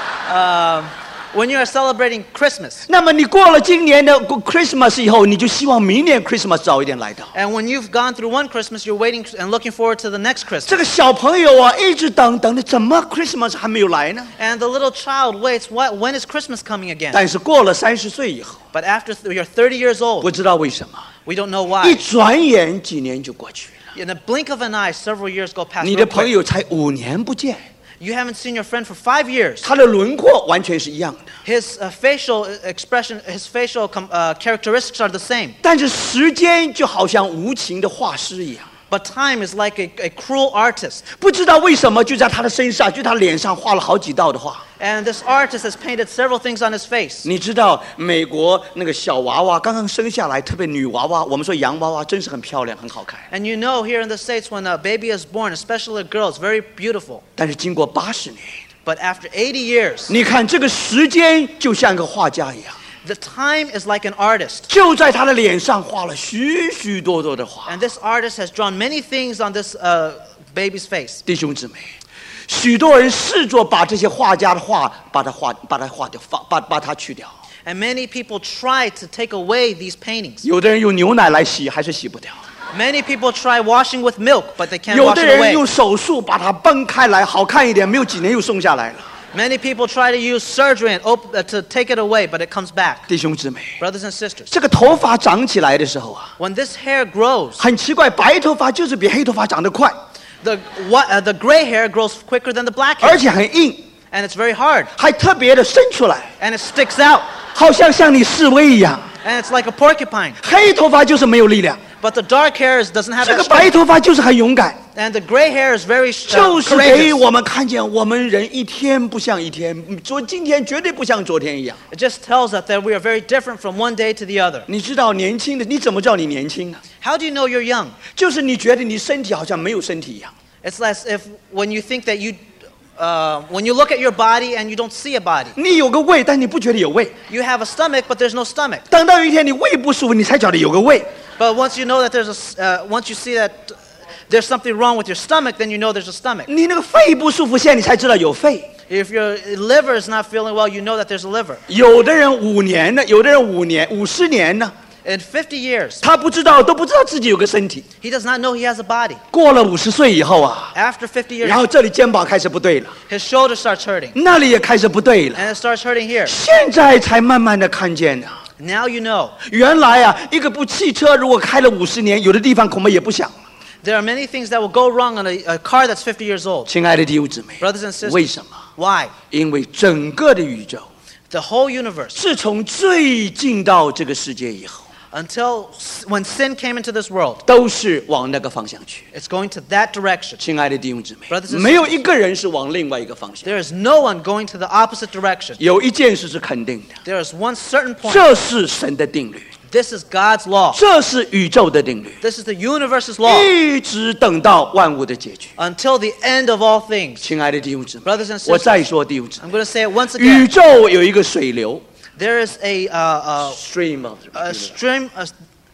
um, when you are celebrating Christmas, 那么你过了今年的 Christmas 以后，你就希望明年 Christmas 早一点来到。 and when you've gone through one Christmas, you're waiting and looking forward to the next 这 Christmas. 个小朋友啊，一直等等的，怎么 Christmas 还没有来呢？ And the little child waits. What? When is Christmas coming again? 但是过了三十岁以后， But after th- you're thirty years 不 old, 知道为什么， we don't know 一 why. 转眼几年就过去了， In a blink of an eye, several years go past. 你 real 的朋 quick. 友才五年不见， You haven't seen your friend for five years. 他的轮廓完全是一样的， His uh, facial expression, his facial com- uh, characteristics are the same. 但是时间就好像无情的画师一样。 But time is like a, a cruel artist. 不知道为什么就在他的身上，就他脸上画了好几道的画。 And this artist has painted several things on his face. 你知道美国那个小娃娃刚刚生下来，特别女娃娃，我们说洋娃娃，真是很漂亮，很好看。 And you know, here in the States, when a baby is born, especially a girl, it's very beautiful. 但是经过八十年， But after eighty years, 你看这个时间就像个画家一样， the time is like an artist. 就在他的脸上画了许许多多的画。 And this artist has drawn many things on this uh, baby's face. 弟兄姊妹，许多人试着把这些画家的画，把它画，把它画掉，把把把它去掉。 And many people try to take away these paintings. 有的人用牛奶来洗，还是洗不掉。 Many people try washing with milk, but they can't 有 wash 的 it 人 away. 用手术把它崩开来，好看一点，没有几年又松下来了。 Many people try to use surgery and op- uh, to take it away, but it comes back. 弟兄姊妹， Brothers and sisters, 这个头发长起来的时候啊， when this hair grows, 很奇怪，白头发就是比黑头发长得快， the, what, uh, the gray hair grows quicker than the black 而 hair. 且很硬， And it's very hard. 还特别的伸出来， And it sticks out. 好像向你示威一样。 And it's like a porcupine. 黑头发就是没有力量， But the dark hair is, doesn't have 这 that 个白 strength. 头发就是很勇敢， And the gray hair is very uh, 就是给 courageous. 我们看见我们人一天不像一天，昨今天绝对不像昨天一样。 It just tells us that we are very different from one day to the other. 你知道年轻的，你怎么知道你年轻啊？ How do you know you're young? 就是你觉得你身体好像没有身体一样。 It's as if when you think that you, uh, when you look at your body and you don't see a body. 你有个胃，但你不觉得有胃。 You have a stomach, but there's no stomach. 等到有一天你胃不舒服，你才觉得有个胃。 But once you know that there's a, s- uh, once you see that uh, there's something wrong with your stomach, then you know there's a stomach. 你那个肺不舒服，现在你才知道有肺。 If your liver is not feeling well, you know that there's a liver. 有的人五年呢，有的人五年、五十年呢， In fifty years, 他不知道，都不知道自己有个身体。 he does not know he has a body. 过了五十岁以后啊， After fifty 然 years, 后这里肩膀开始不对了， his shoulder starts hurting. 那里也开始不对了。 And it starts hurting here. 现在才慢慢的看见呢、 Now you know. 原来啊，一个部汽车如果开了五十年，有的地方恐怕也不响了。 There are many things that will go wrong on a, a car that's fifty years old. 亲爱的弟兄姊妹， Brothers and sisters, 为什么？ why? 因为整个的宇宙， The whole universe, 自从罪进到这个世界以后， until s- when sin came into this world, 都是往那个方向去。 it's going to that direction. 亲爱的弟兄姊妹 Brothers and，sisters 没有一个人是往另外一个方向。 There is no one going to the opposite direction. 有一件事是肯定的， There is one certain point. 这是神的定律， This is God's law. 这是宇宙的定律， This is the universe's law 一直等到万物的结局。 until the end of all things. 亲爱的弟兄姊妹 Brothers and sisters 我再说弟兄姊妹 I'm going to say it once 宇 again. 宙有一个水流 There is a, uh, uh, ，stream of a stream, a,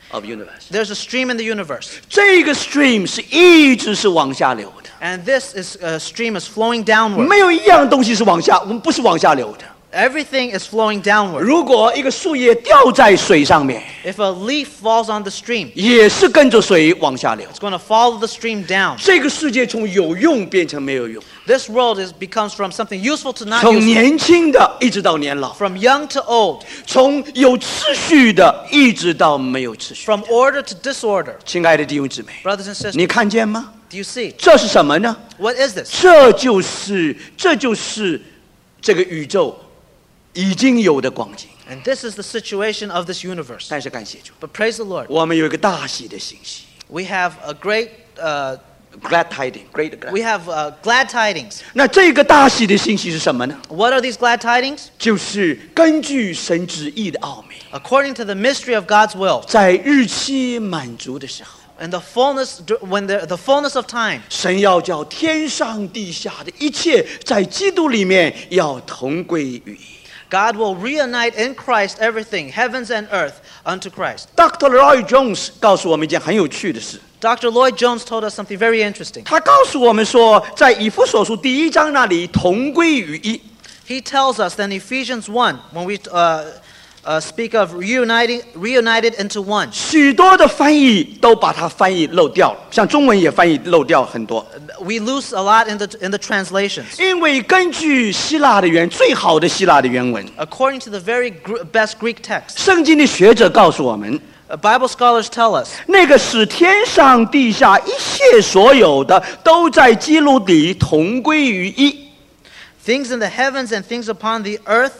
of universe. There's a stream in the universe. 这个 stream 是一直是往下流的， And this is, uh, stream is flowing downward. 没有一样东西是往下，我们不是往下流的。 Everything is flowing downward. 如果一个树叶掉在水上面， If a leaf falls on the stream, 也是跟着水往下流。 it's going to follow the stream down. 这个世界从有用变成没有用， This world is, becomes from something useful to not 从 useful. 年轻的一直到年老， From young to old. 从有秩序的一直到没有秩序。 From order to disorder. 亲爱的弟兄姊妹， Brothers and sisters, 你看见吗？ do you see? 这是什么呢？ What is this? 这就是这就是这个宇宙已经有的光景。 And this is the situation of this universe. 但是感谢主， But praise the Lord. 我们有一个大喜的信息 We have a great, uh, ，glad tiding, great glad. we have uh, glad tidings. 那这个大喜的信息是什么呢？ What are these glad tidings? 就是根据神旨意的奥秘， According to the mystery of God's will. 在日期满足的时候， In the fullness, when the, the fullness of time, 神要叫天上地下的一切在基督里面要同归于一。 God will reunite in Christ everything, heavens and earth, unto Christ. Doctor Lloyd Jones 告诉我们一件很有趣的事， Doctor Lloyd Jones told us something very interesting. 他告诉我们说，在以弗所书第一章那里同归于一。 He tells us that in Ephesians one, when we uh, uh, speak of reuniting, reunited into one, 许多的翻译都把它翻译漏掉了，像中文也翻译漏掉很多。 we lose a lot in the, in the translations. 因为根据希腊的原最好的希腊的原文， According to the very gr- best Greek text, 圣经的学者告诉我们， uh, Bible scholars tell us 那个使天上地下一切所有的都在基督里同归于一。 things in the heavens and things upon the earth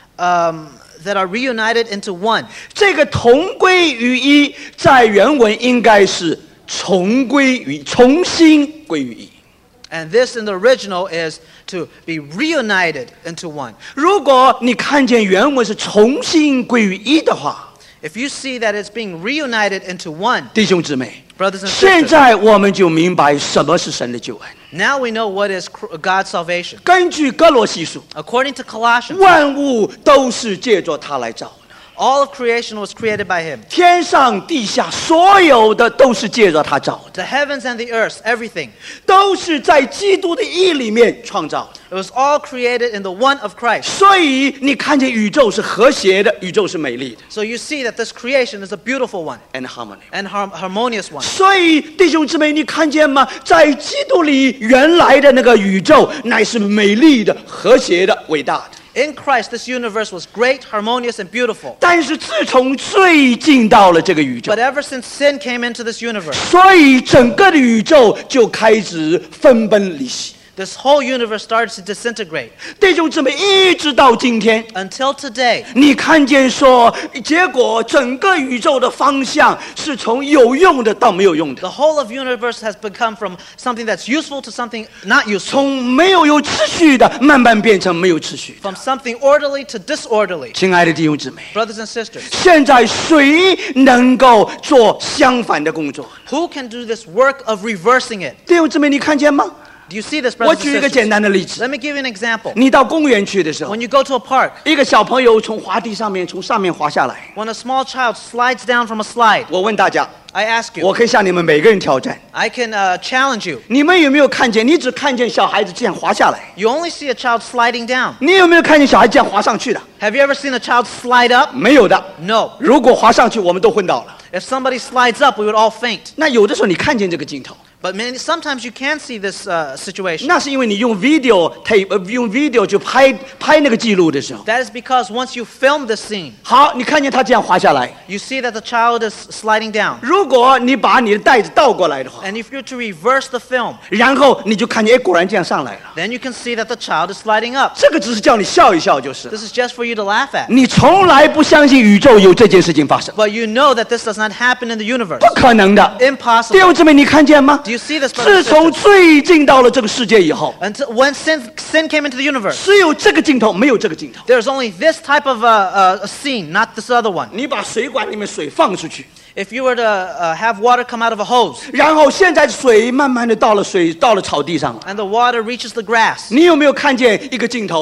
um, that are reunited into one. 这个同归于一，在原文应该是重归于重新归于一。 And this in the original is to be reunited into one. 如果你看见原文是重新归于一的话， If you see that it's being reunited into one, 弟兄姊妹， brothers and 现 sisters, 在我们就明白什么是神的救恩。 now we know what is cr- God's salvation. 根据哥罗西书， According to Colossians, 万物都是借着他来造的。 all of creation was created by him. 天上地下所有的都是借着他造的， The heavens and the earth, everything. 都是在基督的义里面创造的。 It was all created in the one of Christ. 所以你看见宇宙是和谐的，宇宙是美丽的 So you see that this creation is a beautiful one ，and harmony。 and har- harmonious one. 所以弟兄姊妹，你看见吗？在基督里原来的那个宇宙乃是美丽的、和谐的、伟大的。 In Christ, this universe was great, harmonious, and beautiful. 但是自从罪进到了这个宇宙 But，ever since sin came into this universe, 所以整个的宇宙就开始分崩离析。 this whole universe started to disintegrate. 弟兄姊妹，一直到今天， Until today, 你看见说，结果整个宇宙的方向是从有用的到没有用的， the whole of universe has become from something that's useful to something not useful. 从没有有秩序的慢慢变成没有秩序的。 From something orderly to disorderly. 亲爱的弟兄姊妹， Brothers and sisters, 现在谁能够做相反的工作？ who can do this work of reversing it? 弟兄姊妹，你看见吗？ Do you see this, 我 brothers 举一 and 个简 sisters? 单的例子， Let me give you an example. 你到公园去的时候， When you go to a park, 一个小朋友从滑梯上面从上面滑下来， when a small child slides down from a slide, 我问大家， I ask 我 you, 可以向你们每个人挑战， I can uh, challenge you. 你们有没有看见？你只看见小孩子这样滑下来， You only see a child sliding down. 你有没有看见小孩这样滑上去的？ Have you ever seen a child slide up? 没有的。 No. 如果滑上去，我们都昏倒了。 If somebody slides up, we would all faint. 那有的时候你看见这个镜头， But many, sometimes you can see this uh, situation. 那是因为你用 video tape 呃用 video 去拍拍那个记录的时候， That is because once you film this scene, 好，你看见他这样滑下来。 you see that the child is sliding down. 如果你把你的袋子倒过来的话， And if you're to reverse the film, 然后你就看见，哎，果然这样上来了。 then you can see that the child is sliding up. 这个只是叫你笑一笑就是了。 This is just for you to laugh at. 你从来不相信宇宙有这件事情发生， But you know that this does not happen in the universe. 不可能的。弟 Impossible. 兄姊妹，你看见吗？ Do you see this, 自 brothers and 从 sisters? 罪进到了这个世界以后， Until when sin, sin came into the universe, 只有这个镜头，没有这个镜头。 there's only this type of uh, uh, a scene, not this other one. 你把水管里面水放出去， If you were to uh, have water come out of a hose, 然后现在水慢慢的到了水到了草地上了， and the water reaches the grass, 你有没有看见一个镜头啊？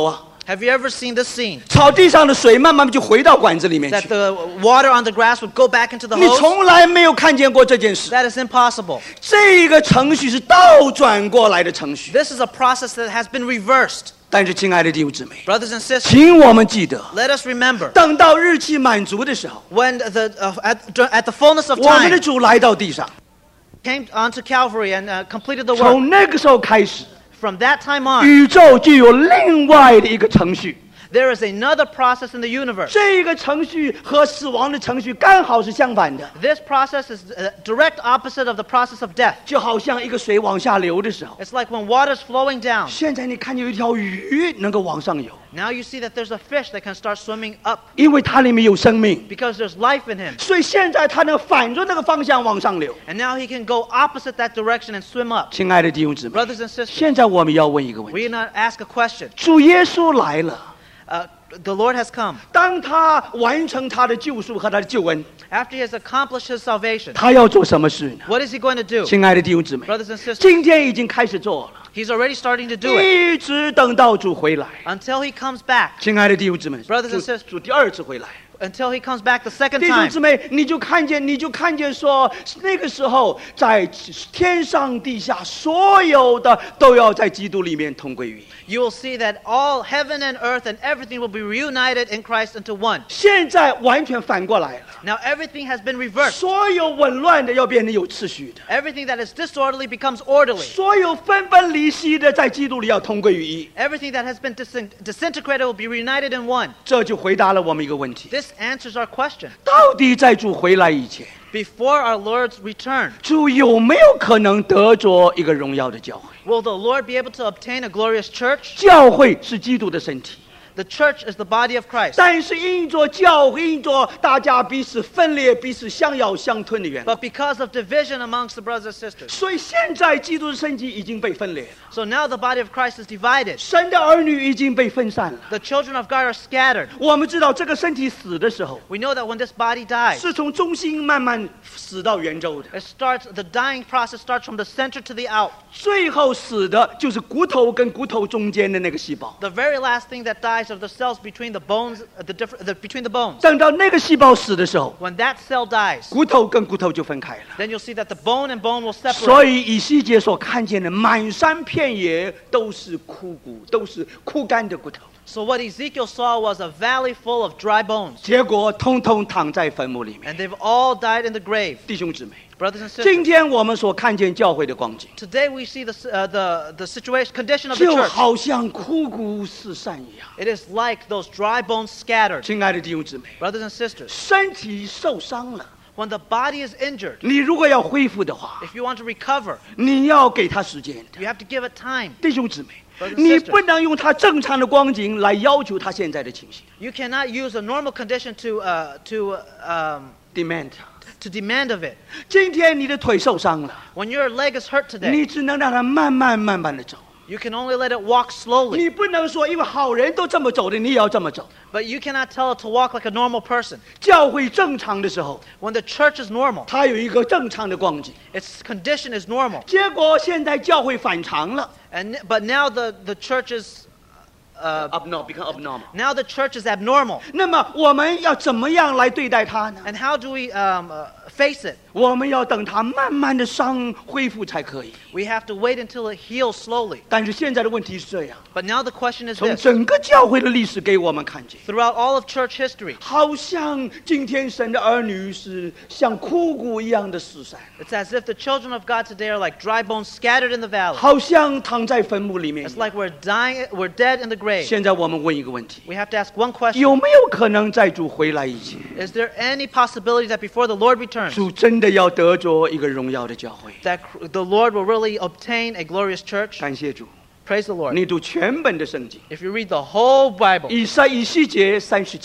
Have you ever seen this scene? 草地上的水慢慢就回到管子里面 That 去。 the water on the grass would go back into the 你 hose? 从来没有看见过这件事。 That is impossible. 这个程序是倒转过来的程序。 This is a process that has been reversed. 但是，亲爱的弟兄姊妹， Brothers and sisters, 请我们记得， let us remember 等到日期满足的时候， when the, uh, at, at the fullness of 我们的 time 主来到地上， came onto Calvary and uh, completed the work. 从那个时候开始， From that time on, 宇宙就有另外的一个程序。 there is another process in the universe. 这个程序和死亡的程序刚好是相反的， This process is a direct opposite of the process of death. 就好像一个水往下流的时候， It's like when water's flowing down. 现在你看见有一条鱼能够往上游， Now you see that there's a fish that can start swimming up 因为它里面有生命， because there's life in him. 所以现在它能反着那个方向往上流。 And now he can go opposite that direction and swim up. 亲爱的弟兄姊妹， Brothers and sisters, 现在我们要问一个问 we 题： not ask a question. 主耶稣来了， Uh, the Lord has come. 当他完成他的救赎和他的救恩， After he has accomplished his salvation, 他要做什么事呢？ what is he going to do? 亲爱的弟兄姊妹， Brothers and sisters, 今天已经开始做了， he's already starting to do it 一直等到主回来。 until he comes back. 亲爱的弟兄姊妹， Brothers and 主 sisters 主第二次回来。 Until he comes back the second 弟兄 time. 姊妹，你就看见，你就看见说，那个时候在天上地下所有的都要在基督里面同归于一。 You will see that all heaven and earth and everything will be reunited in Christ into one. 现在完全反过来了， Now everything has been reversed. 所有紊乱的要变成有秩序的， Everything that is disorderly becomes orderly. 所有分崩离析的在基督里要同归于一。 Everything that has been disin- disintegrated will be reunited in one. 这就回答了我们一个问题： This answers our question. 到底在主回来以前， Before our Lord's return, 主有没有可能得着一个荣耀的教会？ will the Lord be able to obtain a glorious church? 教会是基督的身体。 The church is the body of Christ. 但是因着教会，因着大家彼此分裂、彼此相咬相吞的缘故， But because of division amongst the brothers and sisters, 所以现在基督的身体已经被分裂了， so now the body of Christ is divided. 神的儿女已经被分散了。 The children of God are scattered. 我们知道，这个身体死的时候， We know that when this body dies, 是从中心慢慢死到圆周的， it starts, the dying process starts from the center to the out. 最后死的就是骨头跟骨头中间的那个细胞。 The very last thing that dies are the cells between the bones, uh, the different, the, between the bones. 等到那个细胞死的时候， When that cell dies, 骨头跟骨头就分开了。 then you'll see that the bone and bone will 所 separate. 以以西结所看见的满山遍野都是枯骨，都是枯干的骨头， So what Ezekiel saw was a valley full of dry bones, 结果通通躺在坟墓里面。 and they've all died in the grave. 弟兄姊妹， Brothers and 今 sisters, 天我们所看见教会的光景， today we see the, uh, the, the situation, condition of the 就 church. 好像枯骨四散一样。 It is like those dry bones scattered. 亲爱的弟兄姊妹， Brothers and sisters, 身体受伤了， when the body is injured, 你如果要恢复的话， if you want to recover, 你要给他时间的。 you have to give it time. 弟兄姊妹， Brothers and 你 sisters 不能用他正常的光景来要求他现在的情形 You cannot use a normal condition to, uh, to, um, ，demand。 to demand of it. 今天你的腿受伤了， When your leg is hurt today, 你只能让他慢慢慢慢的走。 you can only let it walk slowly. 你不能说因为好人都这么走的，你也要这么走。 But you cannot tell it to walk like a normal person. 教会正常的时候， When the church is normal, 它有一个正常的光景。 its condition is normal. 结果现在教会反常了 And but now the, the church is uh, ，abnormal become abnormal。 now the church is abnormal. 那么我们要怎么样来对待它呢？ And how do we um, uh, face it? 我们要等它慢慢的伤恢复才可以。 We have to wait until it heals slowly. 但是现在的问题是这样， But now the question is 从 this. 整个教会的历史给我们看见， Throughout all of church history, 好像今天神的儿女是像枯骨一样的四散， it's as if the children of God today are like dry bones scattered in the valley. 好像躺在坟墓里面 It's。like we're dying, we're dead in the grave. 现在我们问一个问题： We have to ask one question. 有没有可能在主回来以前， Is there any possibility that before the Lord returns, 主真的要得着一个荣耀的教会？ that the Lord will really obtain a glorious church? 感谢主！ Praise the Lord. 你读全本的圣经， If you read the whole Bible, 以赛以西结三十七章，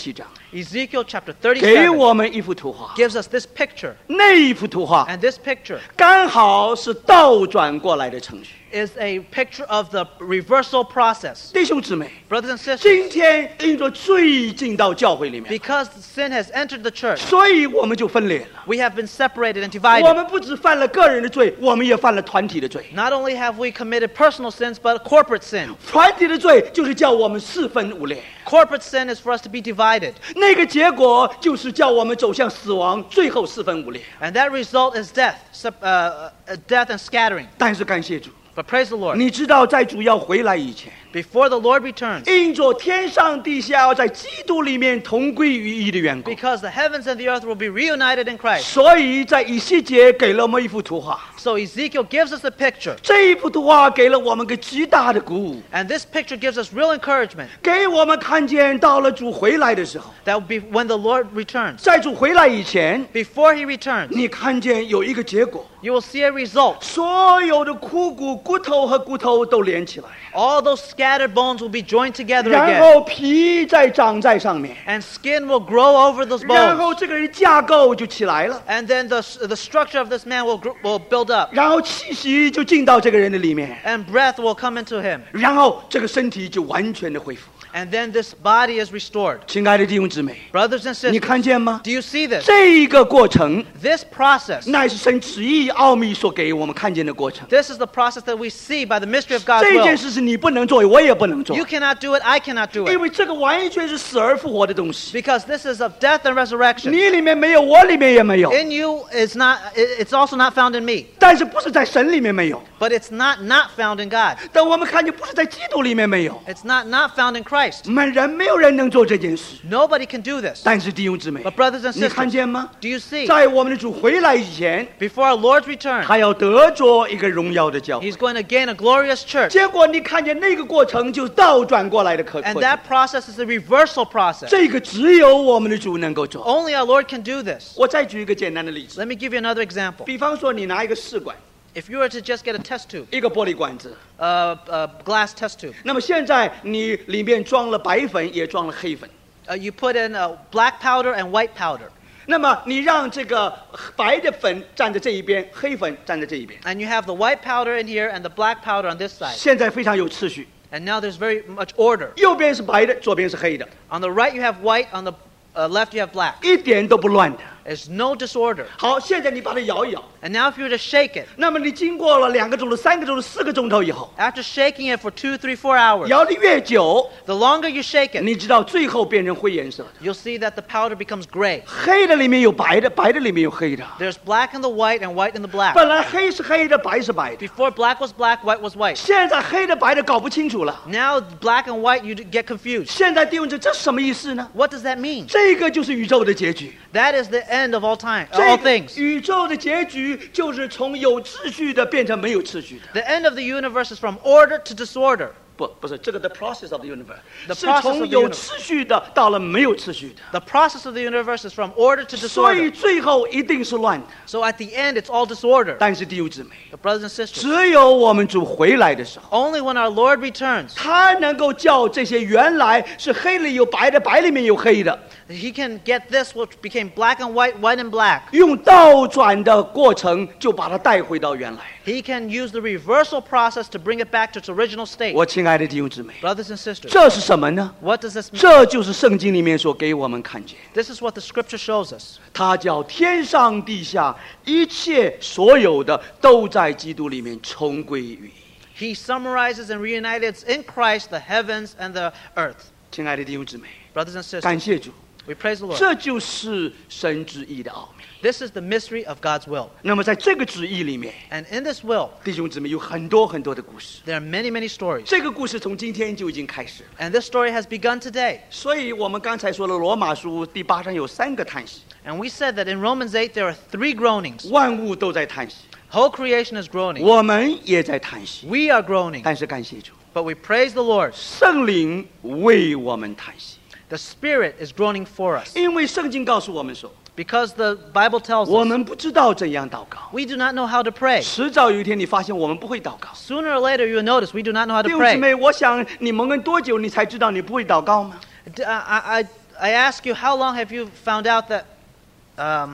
Ezekiel chapter 给 thirty-seven 我们一幅图画， gives us this picture, 那一幅图画 and this picture 刚好是倒转过来的程序。 is a picture of the reversal process. 弟兄姊妹， Brothers and 今 sisters, 天因着罪进到教会里面， because sin has entered the church, 所以我们就分裂了。 we have been separated and 我 divided. 们不只犯了个人的罪，我们也犯了团体的罪。 Not only have we committed personal sins, but corporate sin. 团体的罪就是叫我们四分五裂， Corporate sin is for us to be divided, 那个结果就是叫我们走向死亡，最后四分五裂。 and that result is death, sep- uh, uh, death and scattering. 但是感谢主， But praise the Lord, 你知道在主要回来以前， before the Lord returns, 因着天上地下要在基督里面同归于一的缘故， because the heavens and the earth will be reunited in Christ. 所以在以西结给了我们一幅图画。 So Ezekiel gives us a picture, 这一幅图画给了我们个极大的鼓舞， and this picture gives us real encouragement 给我们看见到了主回来的时候， that will be when the Lord returns. 在主回来以前， Before he returns, 你看见有一个结果， you will see a result. 所有的枯骨、骨头和骨头都连起来， All those scattered bones will be joined together 然 again, 后皮再长在上面， and skin will grow over those 然后 bones. 这个人架构就起来了， And then the, the structure of this man will, gr- will build up, 然后气息就进到这个人的里面， and breath will come into him. 然后这个身体就完全的恢复。 And then this body is restored. 亲爱的弟兄姊妹， Brothers and 你 sisters, 看见吗？ do you see this? 这一个过程 This process, 乃是神旨意奥秘所给我们看见的过程。 this is the process that we see by the mystery of God's 这件 will. 事是你不能做，我也不能做， You cannot do it, I cannot do 因 it. 为这个完全是死而复活的东西。 Because this is of death and resurrection. 你里面没有，我里面也没有， In you is not, it- it's also not found in me. 但是不是在神里面没有， But it's not not found in God. 但我们看见不是在基督里面没有， It's not not found in Christ. 我们人没有人能做这件事。 Nobody can do this. 但是弟兄姊妹， But brothers and 你看 sisters, 见吗？ do you see? 在我们的主回来以前， Before our Lord's return, 他要得着一个荣耀的教会 he's。going to gain a glorious church. 结果你看见那个过程就倒转过来的可 And 过程 that process is a reversal process. 这个只有我们的主能够做。 Only our Lord can do this. 我再举一个简单的例子， Let me give you another example. 比方说你拿一个试管， If you were to just get a test tube, 一个玻璃管子， a, a glass test tube, 那么现在你里面装了白粉，也装了黑粉。 uh, you put in uh, black powder and white powder, 那么你让这个白的粉站在这一边，黑粉站在这一边， and you have the white powder in here and the black powder on this side. 现在非常有秩序。 And now there's very much order. 右边是白的，左边是黑的， On the right you have white, on the uh, left you have black. 一点都不乱的。 There's no disorder. 好，现在你把它摇一摇， And now if you were to shake it, 那么你经过了两个钟头、三个钟头、四个钟头以后， after shaking it for two, three, four hours, 摇得越久， the longer you shake it, 你知道最后变成灰颜色的。 you'll see that the powder becomes gray. 黑的里面有白的，白的里面有黑的。 There's black in the white and white in the black. 本来黑是黑的，白是白的， Before black was black, white was white. 现在黑的白的搞不清楚了。 Now black and white, you get confused. 现在弟兄姊妹，这是什么意思呢？ What does that mean? 这个就是宇宙的结局。 That is the end of all time, 这 all 个 things. 宇宙的结局就是从有秩序的变成没有秩序的。 The end of the universe is from order to disorder. 不，不是这个 the process of the universe， The 是 process 从 of the 有 universe. 秩序的到了没有秩序的， The process of the universe is from order to 所以 disorder. 最后一定是乱的。 So at the end, it's all disorder. 但是弟兄姊妹， But brothers and sisters, 只有我们主回来的时候， only when our Lord returns, 他能够叫这些原来是黑里有白的，白里面有黑的， he can get this which became black and white, white and black. 用倒转的过程就把它带回到原来。 He can use the reversal process to bring it back to its original state. 我亲爱的弟兄姊妹， Brothers and sisters, 这是什么呢？ what does this mean? 这就是圣经里面所给我们看见， This is what the scripture shows us. 它叫天上地下一切所有的都在基督里面重归于一。 He summarizes and reunites in Christ the heavens and the earth. 亲爱的弟兄姊妹， Brothers and sisters, 感谢主， we praise the Lord. 这就是神旨意的奥秘。 This is the mystery of God's will. 那么在这个旨意里面， And in this will, 弟兄姊妹有很多很多的故事。 there are many, many stories. 这个故事从今天就已经开始了。 And this story has begun today. 所以我们刚才说了，罗马书第八章有三个叹息， And we said that in Romans eight, there are three groanings. 万物都在叹息， Whole creation is groaning. 我们也在叹息。 We are groaning. 但是感谢主， But we praise the Lord. 圣灵为我们叹息， The Spirit is groaning for us. 因为圣经告诉我们说， Because the Bible tells 我 us 们不知道怎样祷告。 we do not know how to pray. 迟早有一天，你发现我们不会祷告。 Sooner or later, you'll notice we do not know how 弟 to 兄姊 pray. 妹，我想你蒙恩多久，你才知道你不会祷告吗？ D- I, I, I ask you, how long have you found out that um,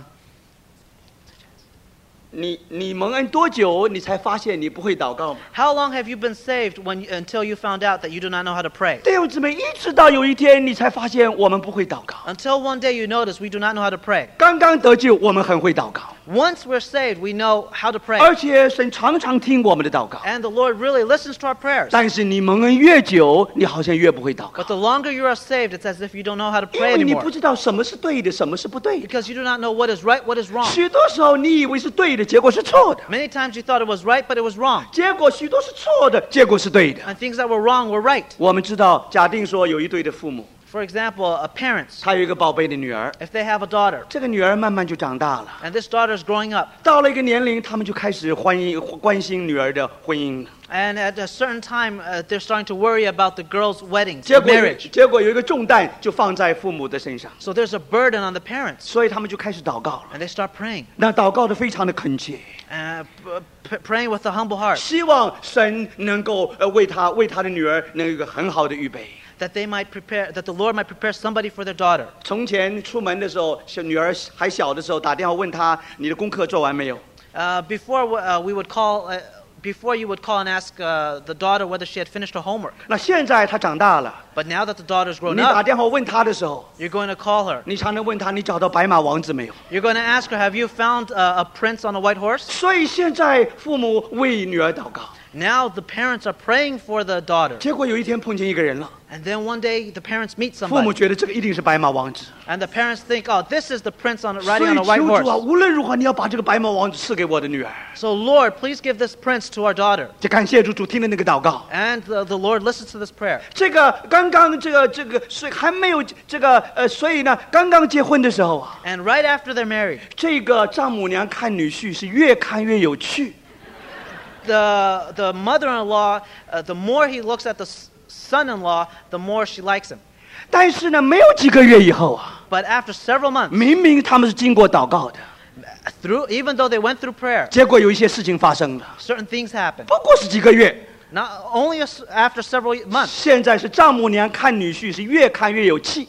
你你蒙恩多久，你才发现你不会祷告吗？ how long have you been saved when you, until you found out that you do not know how to pray? 弟兄姊妹，一直到有一天你才发现我们不会祷告。 Until one day you notice we do not know how to pray. 刚刚得救，我们很会祷告， Once we're saved, we know how to pray. 而且神常常听我们的祷告。 And the Lord really listens to our prayers. 但是你蒙恩越久，你好像越不会祷告 But，the longer you are saved, it's as if you don't know how to 因 pray 为你 anymore. 不知道什么是对的，什么是不对的。 Because you do not know what is right, what is wrong. 许多时候你以为是对的，结果是错的； Many times you thought it was right, but it was wrong. 结果许多是错的，结果是对的。 And things that were wrong were right. 我们知道，假定说有一对的父母， For example, a parents, 他有一个宝贝的女儿， if they have a daughter, 这个女儿慢慢就长大了。 and this daughter is growing up, 到了一个年龄，他们就开始欢迎关心女儿的婚姻了。 and at a certain time, uh, they're starting to worry about the girl's wedding, 结果 marriage. 结果有一个重担就放在父母的身上， So there's a burden on the parents, 所以他们就开始祷告了。 and they start praying, 那祷告的非常的恳切， uh, p- praying with a humble heart, 希望神能够呃为他为他的女儿能有一个很好的预备。 that they might prepare, that the Lord might prepare somebody for their daughter. 从前出门的时候，小女儿还小的时候，打电话问她：“你的功课做完没有 Uh, before uh, we would call, uh, before you would call and ask uh, the daughter whether she had finished her homework.？” 那现在她长大了， But now that the daughter's 你 grown 打 up, 电话问她的时候， you're going to call her. 你常常问她：“你找到白马王子没有 You're going to ask her, have you found uh, a prince on a white？” horse? 所以现在父母为女儿祷告， Now the parents are praying for the daughter. 结果有一天碰见一个人了， And then one day the parents meet 父母 somebody. 觉得这个一定是白马王子， And the parents think, oh, this is the prince on 所 riding 以 on a white 求主啊， horse. 无论如何你要把这个白马王子赐给我的女儿。 So Lord, please give this prince to our daughter. 就感谢主，主听了那个祷告。 And the, the Lord listens to this prayer. 这个刚刚这个这个，所以还没有这个呃，所以呢，刚刚结婚的时候啊， And right after they're married, 这个丈母娘看女婿是越看越有趣。 the, the mother-in-law, uh, the more he looks at the s- son-in-law, the more she likes him. 但是呢，没有几个月以后啊， But after several months, 明明他们是经过祷告的， through, even though they went through prayer, 结果有一些事情发生了， certain things happened. 不过是几个月。 Not only as- after several months. 现在是丈母娘看女婿是越看越有气。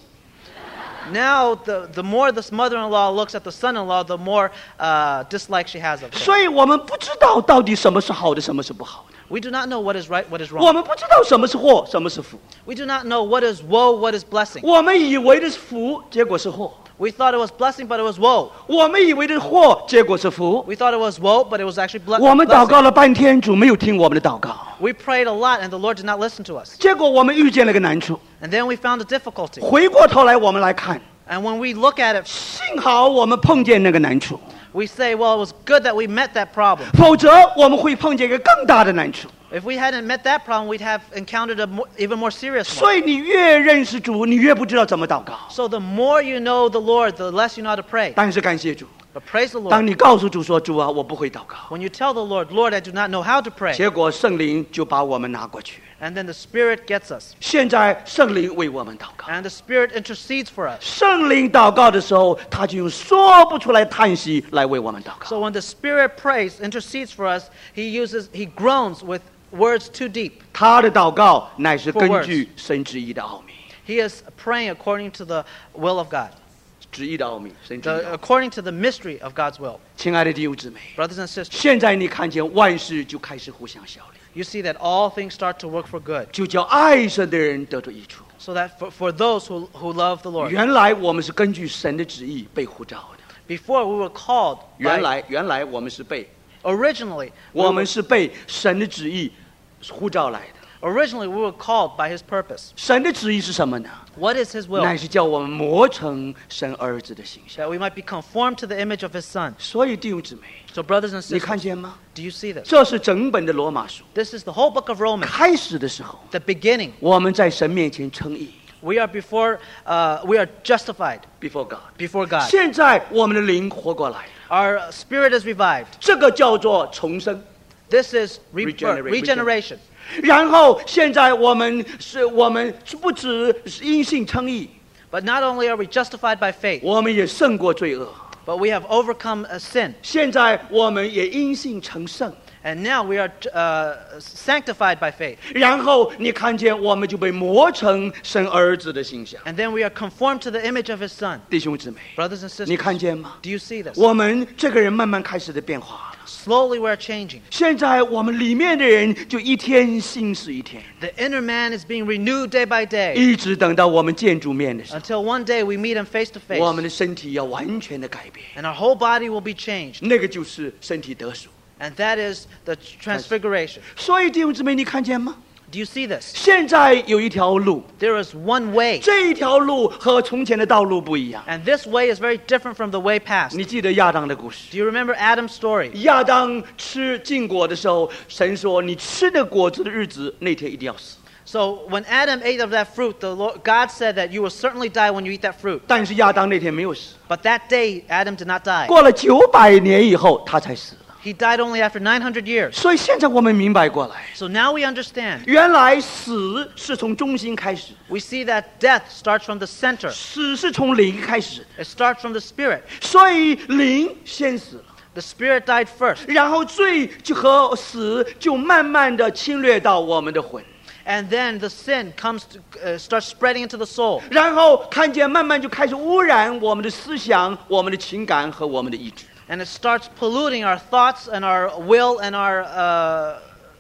Now, the, the more this mother-in-law looks at the son-in-law, the more uh, dislike she has of him. 所以我们不知道到底什么是好的，什么是不好的。 We do not know what is right, what is 我 wrong. 们不知道什么是祸，什么是福。 We do not know what is woe, what is blessing. 我们以为的是福，结果是祸； We thought it was blessing, but it was woe. 我们以为的是祸，结果是福。 We thought it was woe, but it was actually ble- 我们祷告 blessing. 了半天，主没有听我们的祷告， We prayed a lot, and the Lord did not listen to us. 结果我们遇见了个难处。 And then we found a difficulty. 回过头来，我们来看， And when we look at it, 幸好我们碰见那个难处， we say, well, it was good that we met that problem. 否则我们会碰见一个更大的难处。 If we hadn't met that problem, we'd have encountered a more, even more serious one. 所以你越认识主，你越不知道怎么祷告。 So the more you know the Lord, the less you know how to pray. 但是感谢主， But praise the 当 Lord. 你告诉主说：“主啊，我不会祷告。 When you tell the Lord, Lord, I do not know how to ” pray, 结果圣灵就把我们拿过去。 and then the Spirit gets us, 现在圣灵为我们祷告。 and the Spirit intercedes for us. 圣灵祷告的时候，他就用说不出来叹息来为我们祷告。 So when the Spirit prays, intercedes for us, He uses, He groans with words too deep. 他的祷告乃是根据神旨意的奥秘， He is praying according to the will of God, 旨意的奥秘，神旨意的 the, 奥秘。 according to the mystery of God's will. 亲爱的弟兄姊妹， Brothers and sisters, 现在你看见万事就开始互相效力， you see that all things start to work for good, 就叫爱神的人得着益处。 so that for, for those who, who love the Lord. 原来我们是根据神的旨意被呼召的， Before we were called 原 by, 来原来我们是被 originally, we 我 were, 们是被神的旨意呼召来的。 originally we were called by His purpose. 神的旨意是什么呢？ What is His will? 乃是叫我们磨成神儿子的形象。 That we might be conformed to the image of His Son. 所以弟兄姊妹， So brothers and 你看 sisters, 见吗？ do you see this? 这是整本的罗马书。 This is the whole book of Romans. 开始的时候， The beginning. 我们在神面前称义 We are before, uh, we are justified ，before God。 before God. 现在我们的灵活过来了， Our spirit is revived. 这个叫做重生。 This is rebirth, Regenerate, regeneration. 然后现在我们是我们不只是因信称义， But not only are we justified by faith, 我们也胜过罪恶。 But we have overcome a sin. 现在我们也因信成圣。 And now we are uh, sanctified by faith. 然后你看见我们就被磨成神儿子的形象。 And then we are conformed to the image of his son. 弟兄姊妹， Brothers and sisters, 你看见吗？ do you see this? 我们这个人慢慢开始的变化了。 Slowly we are changing. 现在我们里面的人就一天新似一天， The inner man is being renewed day by day 一直等到我们见主面的时候， until one day we meet him face to 我们 face. 的身体要完全的改变， And our whole body will be changed. 那个就是身体得赎。 And that is the transfiguration. 所以弟兄姊妹，你看见吗？ Do you see this? 现在有一条路， There is one way. 这一条路和从前的道路不一样。 And this way is very different from the way past. 你记得亚当的故事？ Do you remember Adam's story? 亚当吃禁果的时候，神说：“你吃的果子的日子，那天一定要死。” So when Adam ate of that fruit, the Lord, God said that you will certainly die when you eat that fruit. 但是亚当那天没有死， But that day, Adam did not die. 过了九百年以后，他才死了。 He died only after nine hundred years. 所以现在我们明白过来， So now we understand. 原来死是从中心开始， We see that death starts from the center. 死是从灵开始， It starts from the spirit. 所以灵先死了， The spirit died first. 然后罪就和死就慢慢的侵略到我们的魂， And then the sin comes to, uh, starts spreading into the soul. 然后看见慢慢就开始污染我们的思想、我们的情感和我们的意志。 And it starts polluting our thoughts and our will and our uh,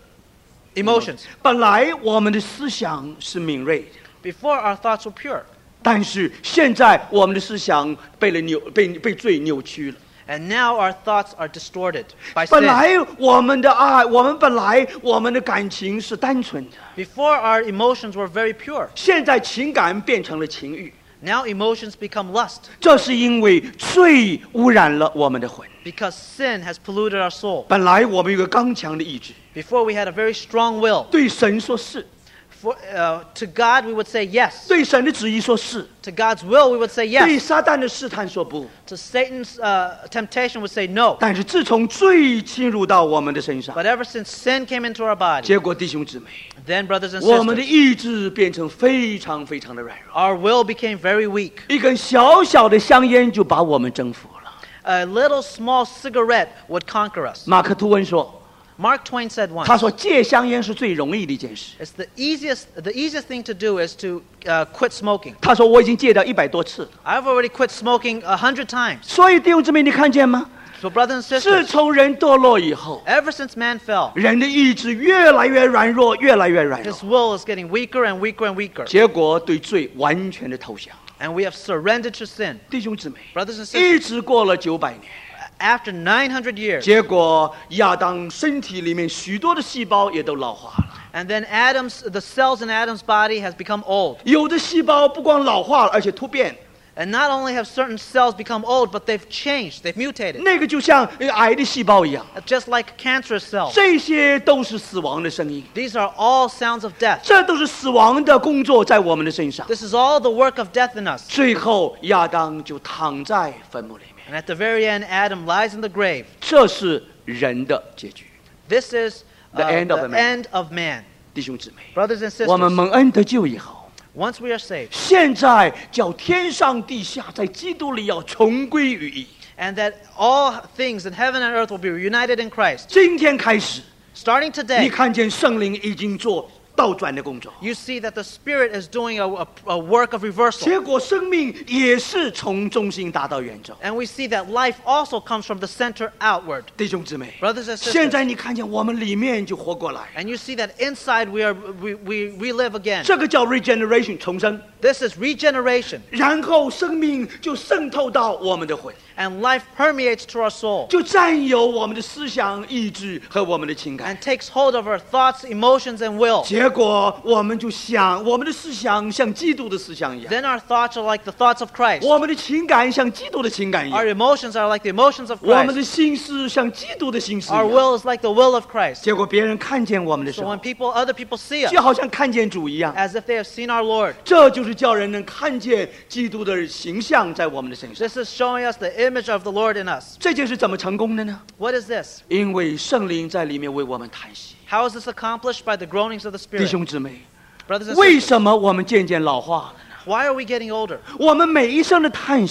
emotions. 本来我们的思想是敏锐的， Before, our thoughts were pure. 但是现在我们的思想被了扭被被罪扭曲了。 And now our thoughts are distorted by 本 sin. 来我们的爱，我们本来我们的感情是单纯的， Before, our emotions were very pure. 现在情感变成了情欲， Now emotions become lust 这是因为罪污染了我们的魂。 because sin has polluted our soul. 本来我们有个刚强的意志， Before, we had a very strong will. 对神说是， For, uh, to God, we would say yes. 对神的旨意说是， To God's will, we would say 对 yes. 撒旦的试探说不。 To Satan's uh, temptation, we would say no. 但是自从罪侵入到我们的身上， But ever since sin came into our body, 结果弟兄姊妹， then, brothers and 我们的 sisters, 意志变成非常非常的软弱， our will became very weak. 一根小小的香烟就把我们征服了。 A little small cigarette would conquer us. 马克吐温说， Mark Twain said once, 他说戒香烟是最容易的一件事。 it's the easiest, the easiest thing to do is to uh, quit smoking. 他说我已经戒掉一百多次了。 I've already quit smoking a hundred times. 所以弟兄姊妹，你看见吗？ So brothers and 自 sisters, 从人堕落以后， ever since man fell, 人的意志越来越软弱，越来越软弱， his will is getting weaker and weaker and weaker. 结果对罪完全的投降。 And we have surrendered to sin. 弟兄姊妹， Brothers and 一 sisters, 直过了九百年， after nine hundred years, 结果亚当身体里面许多的细胞也都老化了。 and then Adam's, the cells in Adam's body has become old. 有的细胞不光老化了，而且突变， And not only have certain cells become old, but they've changed, they've mutated. 那个就像癌的细胞一样。 Just like cancerous cells. 这些都是死亡的声音， These are all sounds of death. 这都是死亡的工作在我们的身上。 This is all the work of death in us. 最后，亚当就躺在坟墓里面， And at the very end, Adam lies in the grave. 这是人的结局。 This is uh, The end of the the man. end of man. 弟兄姊妹， Brothers and 我们 sisters, 蒙恩得救以后， once we are saved, 现在叫天上地下在基督里要重归于一。 and that all things in heaven and earth will be reunited in Christ. 今天开始， Starting 你 today, 看见圣灵已经做倒转的工作， you see that the Spirit is doing a, a, a work of reversal. 结果生命也是从中心达到远走。 And we see that life also comes from the center outward. 弟兄姊妹， Brothers and 现 sisters, 在你看见我们里面就活过来， and you see that inside we are we, we, we live again. 这个叫 regeneration 重生， This is regeneration, 然后生命就渗透到我们的魂， and life permeates to our soul 就占有我们的思想、意志和我们的情感。 and takes hold of our thoughts, emotions, and will. 结果我们就想，我们的思想像基督的思想一样， Then our thoughts are like the thoughts of Christ. 我们的情感像基督的情感一 Our 样， emotions are like the emotions of 我们 Christ. 的心思像基督的心思一 Our 样。 will is like the will of Christ. 结果别人看见我们的时 So 候 when，people, other people see us 就好像看见主一样。 as if they have seen our Lord, 这就是叫人能看见基督的形象在我们的身上。 this is showing us the image of the Lord in us. 这件事怎么成功的呢？ What is this? 因为圣灵在里面为我们叹息。 How is this accomplished? By the groanings of the 弟 Spirit. 兄姊妹， Brothers and 为 sisters, 什么我们渐渐老化了呢？ why are we getting older? 我们每一声的叹息，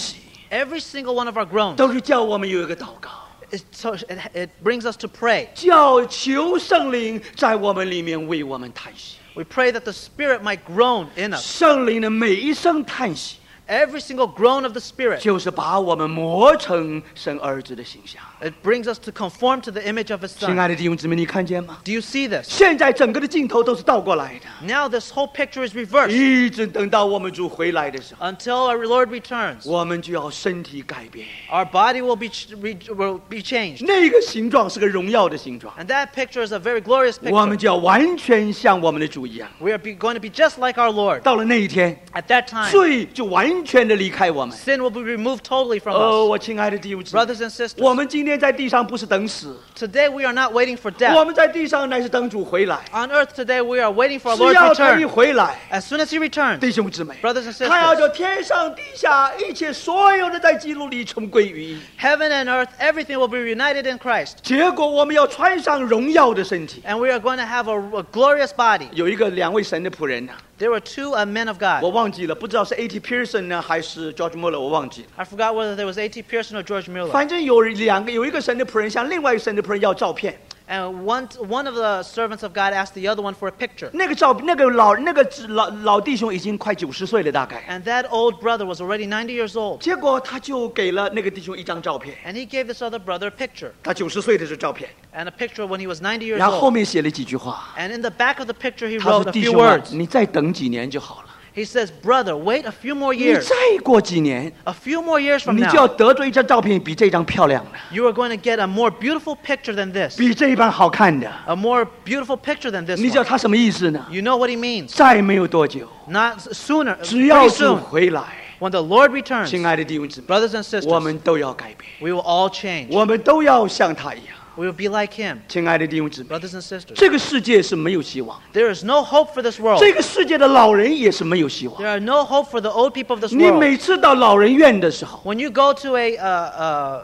Every single one of our groans, 都是叫我们有一个祷告， is so it, it brings us to pray. 叫求圣灵在我们里面为我们叹息。 We pray that the Spirit might groan in us. 圣灵的每一声叹息， Every single groan of the Spirit, 就是把我们磨成神儿子的形象。 it brings us to conform to the image of His 亲 Son. 爱的弟兄姊妹，你看见吗？ Do you see this? 现在整个的镜头都是倒过来的， Now this whole picture is reversed. 一直等到我们主回来的时候， Until our Lord returns, 我们就要身体改变。 our body will be ch- re- will be changed. 那个形状是个荣耀的形状， And that picture is a very glorious 我们 picture. 就要完全像我们的主一样。 We are be, going to be just like our Lord. 到了那一天， At that time, 罪就完全的离开我们。 sin will be removed totally from 哦， us. 我亲爱的弟兄姊妹， Brothers and sisters, 我们今天在地上不是等死， today we are not waiting for 我 death. 们在地上乃是等主回来。 On earth today we are waiting for our 只 Lord's 要他一 return. 回来， As soon as He returns, 弟兄姊妹， brothers and 他要 sisters, 叫天上地下一切所有的在基督里重归于一。 heaven and earth, everything will be united in Christ. 结果我们要穿上荣耀的身体。 And we are going to have a, a glorious body. 有一个两位神的仆人呢、 There were two uh, men of 我 God. 忘记了，不知道是 A T Pearson 呢还是 George Muller， 我忘记了。 I forgot whether there was A T Pearson or George Mueller. 反正有两个，有一个神的仆人向另外一个神的仆人要照片。 And one, one of the servants of God asked the other one for a picture. 那个照那个老那个老老弟兄已经快九十岁了，大概。 And that old brother was already ninety years old. 结果他就给了那个弟兄一张照片， And he gave this other brother a picture. 他九十岁的这照片， And a picture when he was ninety years 然后后 old. 面写了几句话。 And in the back of the picture he 他 wrote 说：“ a 弟 few 兄啊， words. 你再等几年就好了。 He says, brother, wait a few more 你 years. 再过几年， A few more years from 你就要 now, 得着一张照片比这张漂亮的， you are going to get a more beautiful picture than this. 比这一般好看的。 A more beautiful picture than this 你知道 one. 他什么意思呢？ You know what he means. 再没有多久， Not sooner, 只要 pretty 主 soon, 回来， when the Lord returns, 亲爱的弟兄姊妹， brothers and 我 sisters, 们都要改变， we will all change. 我们都要像他一样。 We will be like him. 亲爱的弟兄姊妹， Brothers and sisters, 这个世界是没有希望， there is no hope for this world. 这个世界的老人也是没有希望 There。are no hope for the old people of this 你 world. 每次到老人院的时候， When you go to a, uh, uh,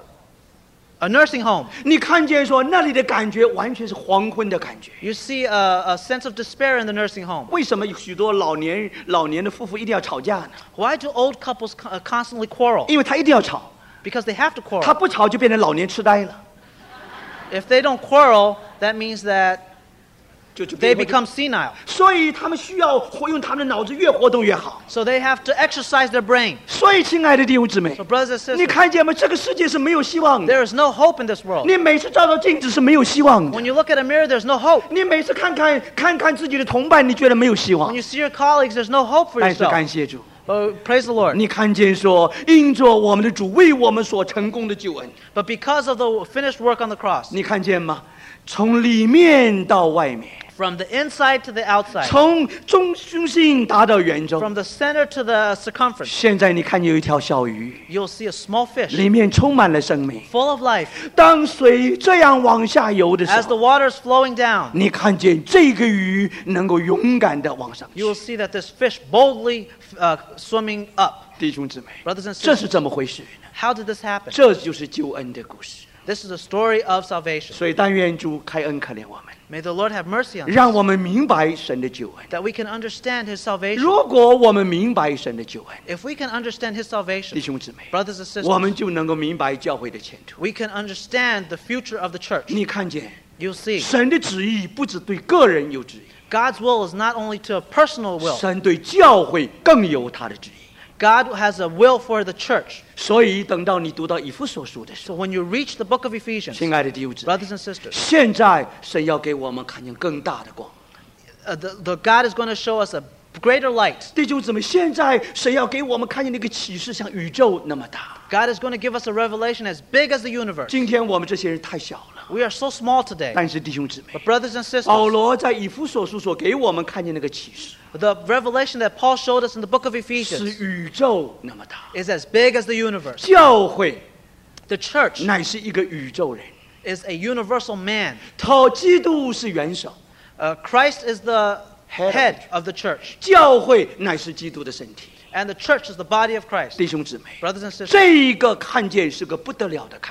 a nursing home, 你看见说那里的感觉完全是黄昏的感觉。 you see a, a sense of despair in the nursing home. 为什么有许多老年老年的夫妇一定要吵架呢？ Why do old couples co- uh, constantly quarrel? 因为他一定要吵， Because they have to 他 quarrel. 不吵就变成老年痴呆了， If they don't quarrel, that means that 就就 they 变 become senile. 所以他们需要活用他们的脑子，越活动越好。 So they have to exercise their brain. 所以，亲爱的弟兄姊妹 So，brothers and 你 sisters, 看见吗？这个世界是没有希望的。 there is no hope in this world. 你每次照照镜子是没有希望的 When。you look at a mirror, there's no hope. 你每次看看看看自己的同伴，你觉得没有希望 When。you see your colleagues, there's no hope for 但是 yourself. 感谢主， But praise the Lord. 你看见说，因着我们的主为我们所成功的救恩， But because of the finished work on the cross, 你看见吗？从里面到外面， from the inside to the outside, 从中中心达到圆周。 from the center to the circumference, 现在你看见有一条小鱼， you'll see a small fish 里面充满了生命。 full of life. 当水这样往下游的时 As the 候， water is flowing down, 你看见这个鱼能够勇敢地往上 you will 去。 see that this fish boldly uh, swimming up. 弟兄姊妹， Brothers and 这是 sisters, 怎么回事呢？ how did this happen? 这就是救恩的故事。 This is a story of salvation. 所以但愿主开恩可怜我们， May the Lord have mercy on us, 让我们明白神的救恩。 that we can understand His salvation. 如果我们明白神的救恩， If we can understand His 弟 salvation, 兄姊妹， brothers and 我们 sisters, 就能够明白教会的前途。 we can understand the future of the church. 你看见 You'll see, 神的旨意不只对个人有旨意， God's will is not only to a personal will. 神对教会更有他的旨意。 God has a will for the church. 所以等到你读到以弗所书的时 So 候， when you reach the book of Ephesians, 亲爱的弟兄姊妹， brothers and sisters, 现在神要给我们看见更大的光。 uh, the, the God is going to show us a greater light. 弟兄姊妹，现在神要给我们看见那个启示像宇宙那么大。 God is going to give us a revelation as big as the universe. 今天我们这些人太小了， We are so small today. 但是弟兄姊妹 But，brothers and 保 sisters, 罗在以弗所书所给我们看见那个启示 the revelation that Paul showed us in the book of 是 Ephesians 宇宙那么大。 is as big as the universe. 教会 The church 乃是一个宇宙人， is a universal man. 他基督是元首， Uh, Christ is the Head. head of the church, 教会乃是基督的身体。 and the church is the body of Christ. 弟兄姊妹， Brothers and sisters, 这一个看见是个不得了的看见。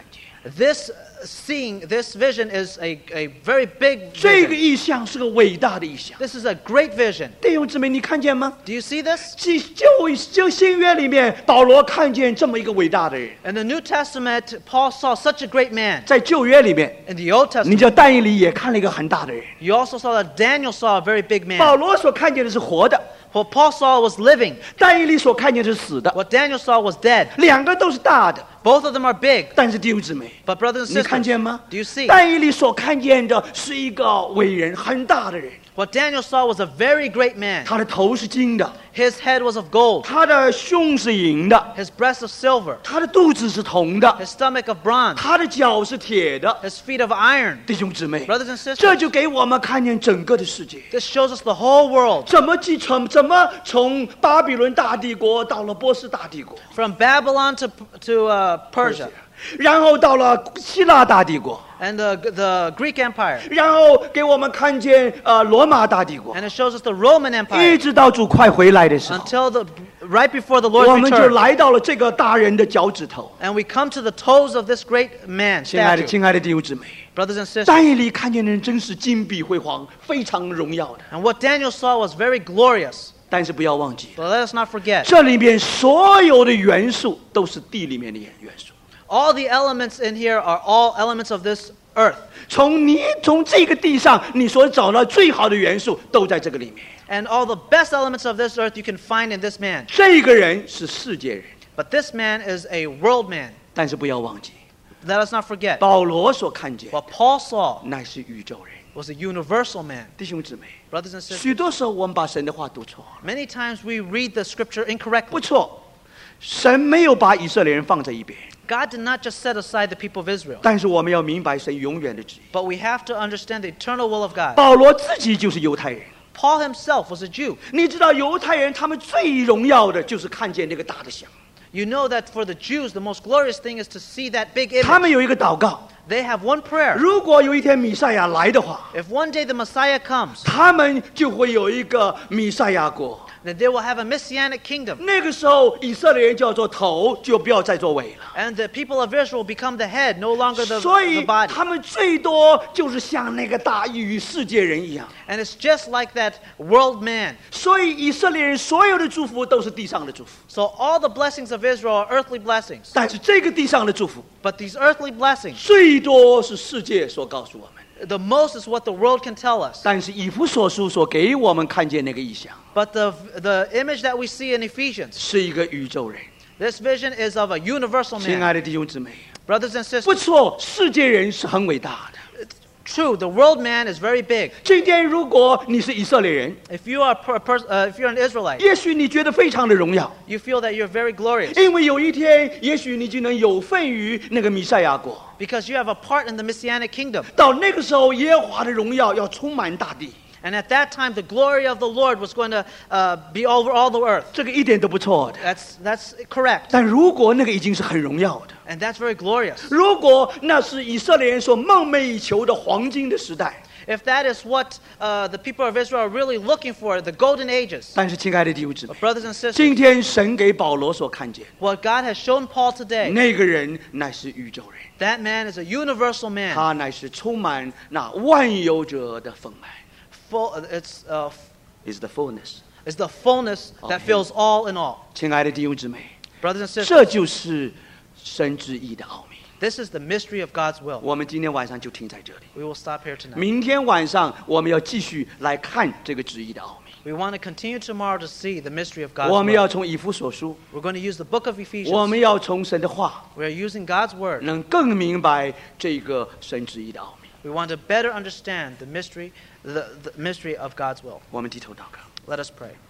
This seeing, this vision is a, a very big 这个 vision. 意象是个伟大的意象。 This is a great vision. 弟兄姊妹，你看见吗？ Do you see this? 旧旧旧新约里面，保罗看见这么一个伟大的人， In the New Testament, Paul saw such a great man. 在旧约里面， In the Old 你 Testament, 叫但以理也看了一个很大的人。 you also saw that Daniel saw a very big 保 man. 罗所看见的是活的， What Paul saw was living. 但以理所看见的是死的， What Daniel saw was dead. 两个都是大的。 Both of them are big. 但是弟兄姊妹， But brothers and 你看 sisters, 见吗？ do you see? 但以理所看见的是一个伟人，很大的人， What Daniel saw was a very great man. 他的头是金的， His head was of gold. 他的胸是银的， His breast of silver. 他的肚子是铜的， His stomach of bronze. 他的脚是铁的。 His feet of iron. 弟兄姊妹， Brothers and 这 sisters, 就给我们看见整个的世界。 this shows us the whole world. 怎么继承？怎么从巴比伦大帝国到了波斯大帝国， From Babylon to, to uh, Persia. 然后到了希腊大帝国， And the, the Greek Empire. 然后给我们看见呃罗马大帝国， And it shows us the Roman 一 Empire. 直到主快回来的时候， Until the, right before the 我 Lord's 们就 return. 来到了这个大人的脚趾头。 And we come to the toes of this great man, 亲爱的， statue. 亲爱的弟兄姊妹， Brothers and sisters. 但以理看见的人真是金碧辉煌，非常荣耀的。 And what Daniel saw was very glorious. 但是不要忘记， But let us not forget. 这里面所有的元素都是地里面的元元素。 All the elements in here are all elements of this earth. 从你从这个地上你所找到最好的元素都在这个里面。 And all the best elements of this earth you can find in this man. 这个人是世界人， But this man is a world man. 但是不要忘记， Let us not forget. 保罗所看见 What Paul saw 乃是宇宙人。 was a universal man. 弟兄姊妹， Brothers and sisters. 许多时候我们把神的话读错了。 Many times we read the scripture 不 incorrectly. 错，神没有把以色列人放在一边， God did not just set aside the people of Israel. 但是我们要明白神永远的旨意。 But we have to understand the eternal will of God. 保罗自己就是犹太人， Paul himself was a Jew. 你知道犹太人他们最荣耀的就是看见那个大的像， You know that for the Jews, the most glorious thing is to see that big 他 image. 们有一个祷告， They have one prayer. 如果有一天弥赛亚来的话， If one day the Messiah comes, 他们就会有一个弥赛亚国。 then they will have a messianic kingdom. 那个时候，以色列人叫做头，就不要再做尾了。 And the people of Israel will become the head, no longer the, 所 the 以 body. 他们最多就是像那个大与世界人一样。 And it's just like that world man. 所以以色列人所有的祝福都是地上的祝福， So all the blessings of Israel are earthly blessings. 但是这个地上的祝福 But these earthly blessings, 最多是世界所告诉我们。 the most is what the world can tell us. 但是以弗所书所给我们看见那个意象， But the, the image that we see in Ephesians, 是一个宇宙人。 this vision is of a universal 亲 man. 爱的弟兄姊妹， Brothers and 不 sisters, 错，世界人是很伟大的。 true, the world man is very big. 今天如果你是以色列人， If you are per, per, uh, if you're an Israelite, 也许你觉得非常的荣耀， you feel that you're very glorious 因为有一天，也许你就能有份于那个弥赛亚国。 because you have a part in the messianic kingdom. 到那个时候，耶和华的荣耀要充满大地， And at that time, the glory of the Lord was going to uh, be over all the earth. 这个一点都不错的。 That's, that's correct. 但如果那个已经是很荣耀的， And that's very glorious. 如果那是以色列人所梦寐以求的黄金的时代， If that is what uh, the people of Israel are really looking for, the golden ages. 但是亲爱的弟兄姊妹 But，brothers and sisters, 今天神给保罗所看见， what God has shown Paul today, 那个人乃是宇宙人， that man is a universal man. 他乃是充满那万有者的丰满 Full, it's, uh, ，is the fullness。 it's the fullness that Okay. fills all in all. 亲爱的弟兄姊妹， Brothers and sisters, 这就是神旨意的奥秘。 this is the mystery of God's will. 我们今天晚上就停在这里， We will stop here tonight. 明天晚上我们要继续来看这个旨意的奥秘。 We want to continue tomorrow to see the mystery of God's 我们要 will. 从以弗所书， We're going to use the book of 我 Ephesians. 们要从神的话， We are using God's word. 能更明白这个神旨意的奥秘。 We want to better understand the mystery, the, the mystery of God's will. 我们低头祷告， Let us pray.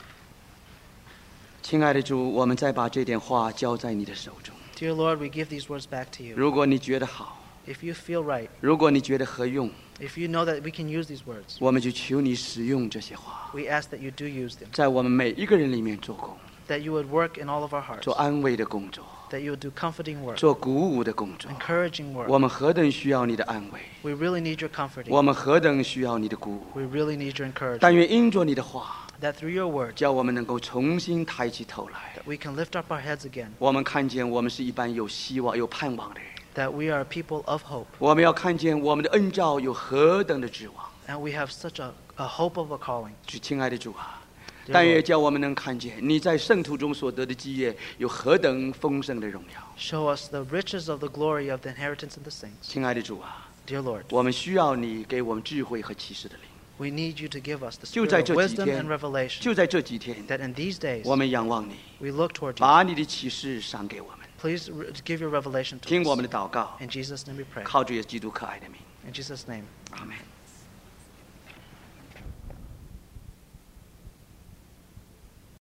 亲爱的主，我们再把这点话交在你的手中。 Dear Lord, we give these words back to you. 如果你觉得好， If you feel right, 如果你觉得合用， if you know that we can use these words, 我们就求你使用这些话， we ask that you do use them, 在我们每一个人里面做工， that you would work in all of our hearts, 做安慰的工作， that you would do comforting work, 做鼓舞的工作。 encouraging 我 work. 们何等需要你的安慰， We really need your comforting. 我们何等需要你的鼓舞。 We really need your 但 encouragement. 愿因着你的话， That through your word, 叫我们能够重新抬起头来， that we can lift up our heads again, 我们看见我们是一般有希望、有盼望的人。 that we are a people of hope, 我们要看见我们的恩召有何等的指望。 and we have such a, a hope of a calling. 主亲爱的主啊， Dear 但也 Lord, 叫我们能看见你在圣徒中所得的基业有何等丰盛的荣耀。 show us the riches of the glory of the inheritance of the saints. 亲爱的主啊， Dear Lord, 我们需要你给我们智慧和启示的灵。 we need you to give us the 就 spirit 在 of 这几 wisdom 天 and revelation, 就在这几天， that in these days 我们仰望你， we look toward you. 把你的启示赏给我们。 Please re- give your revelation to 听我们 us. 的祷告， In Jesus' name we pray. 靠主耶稣基督可爱的名， In Jesus' name. 阿门。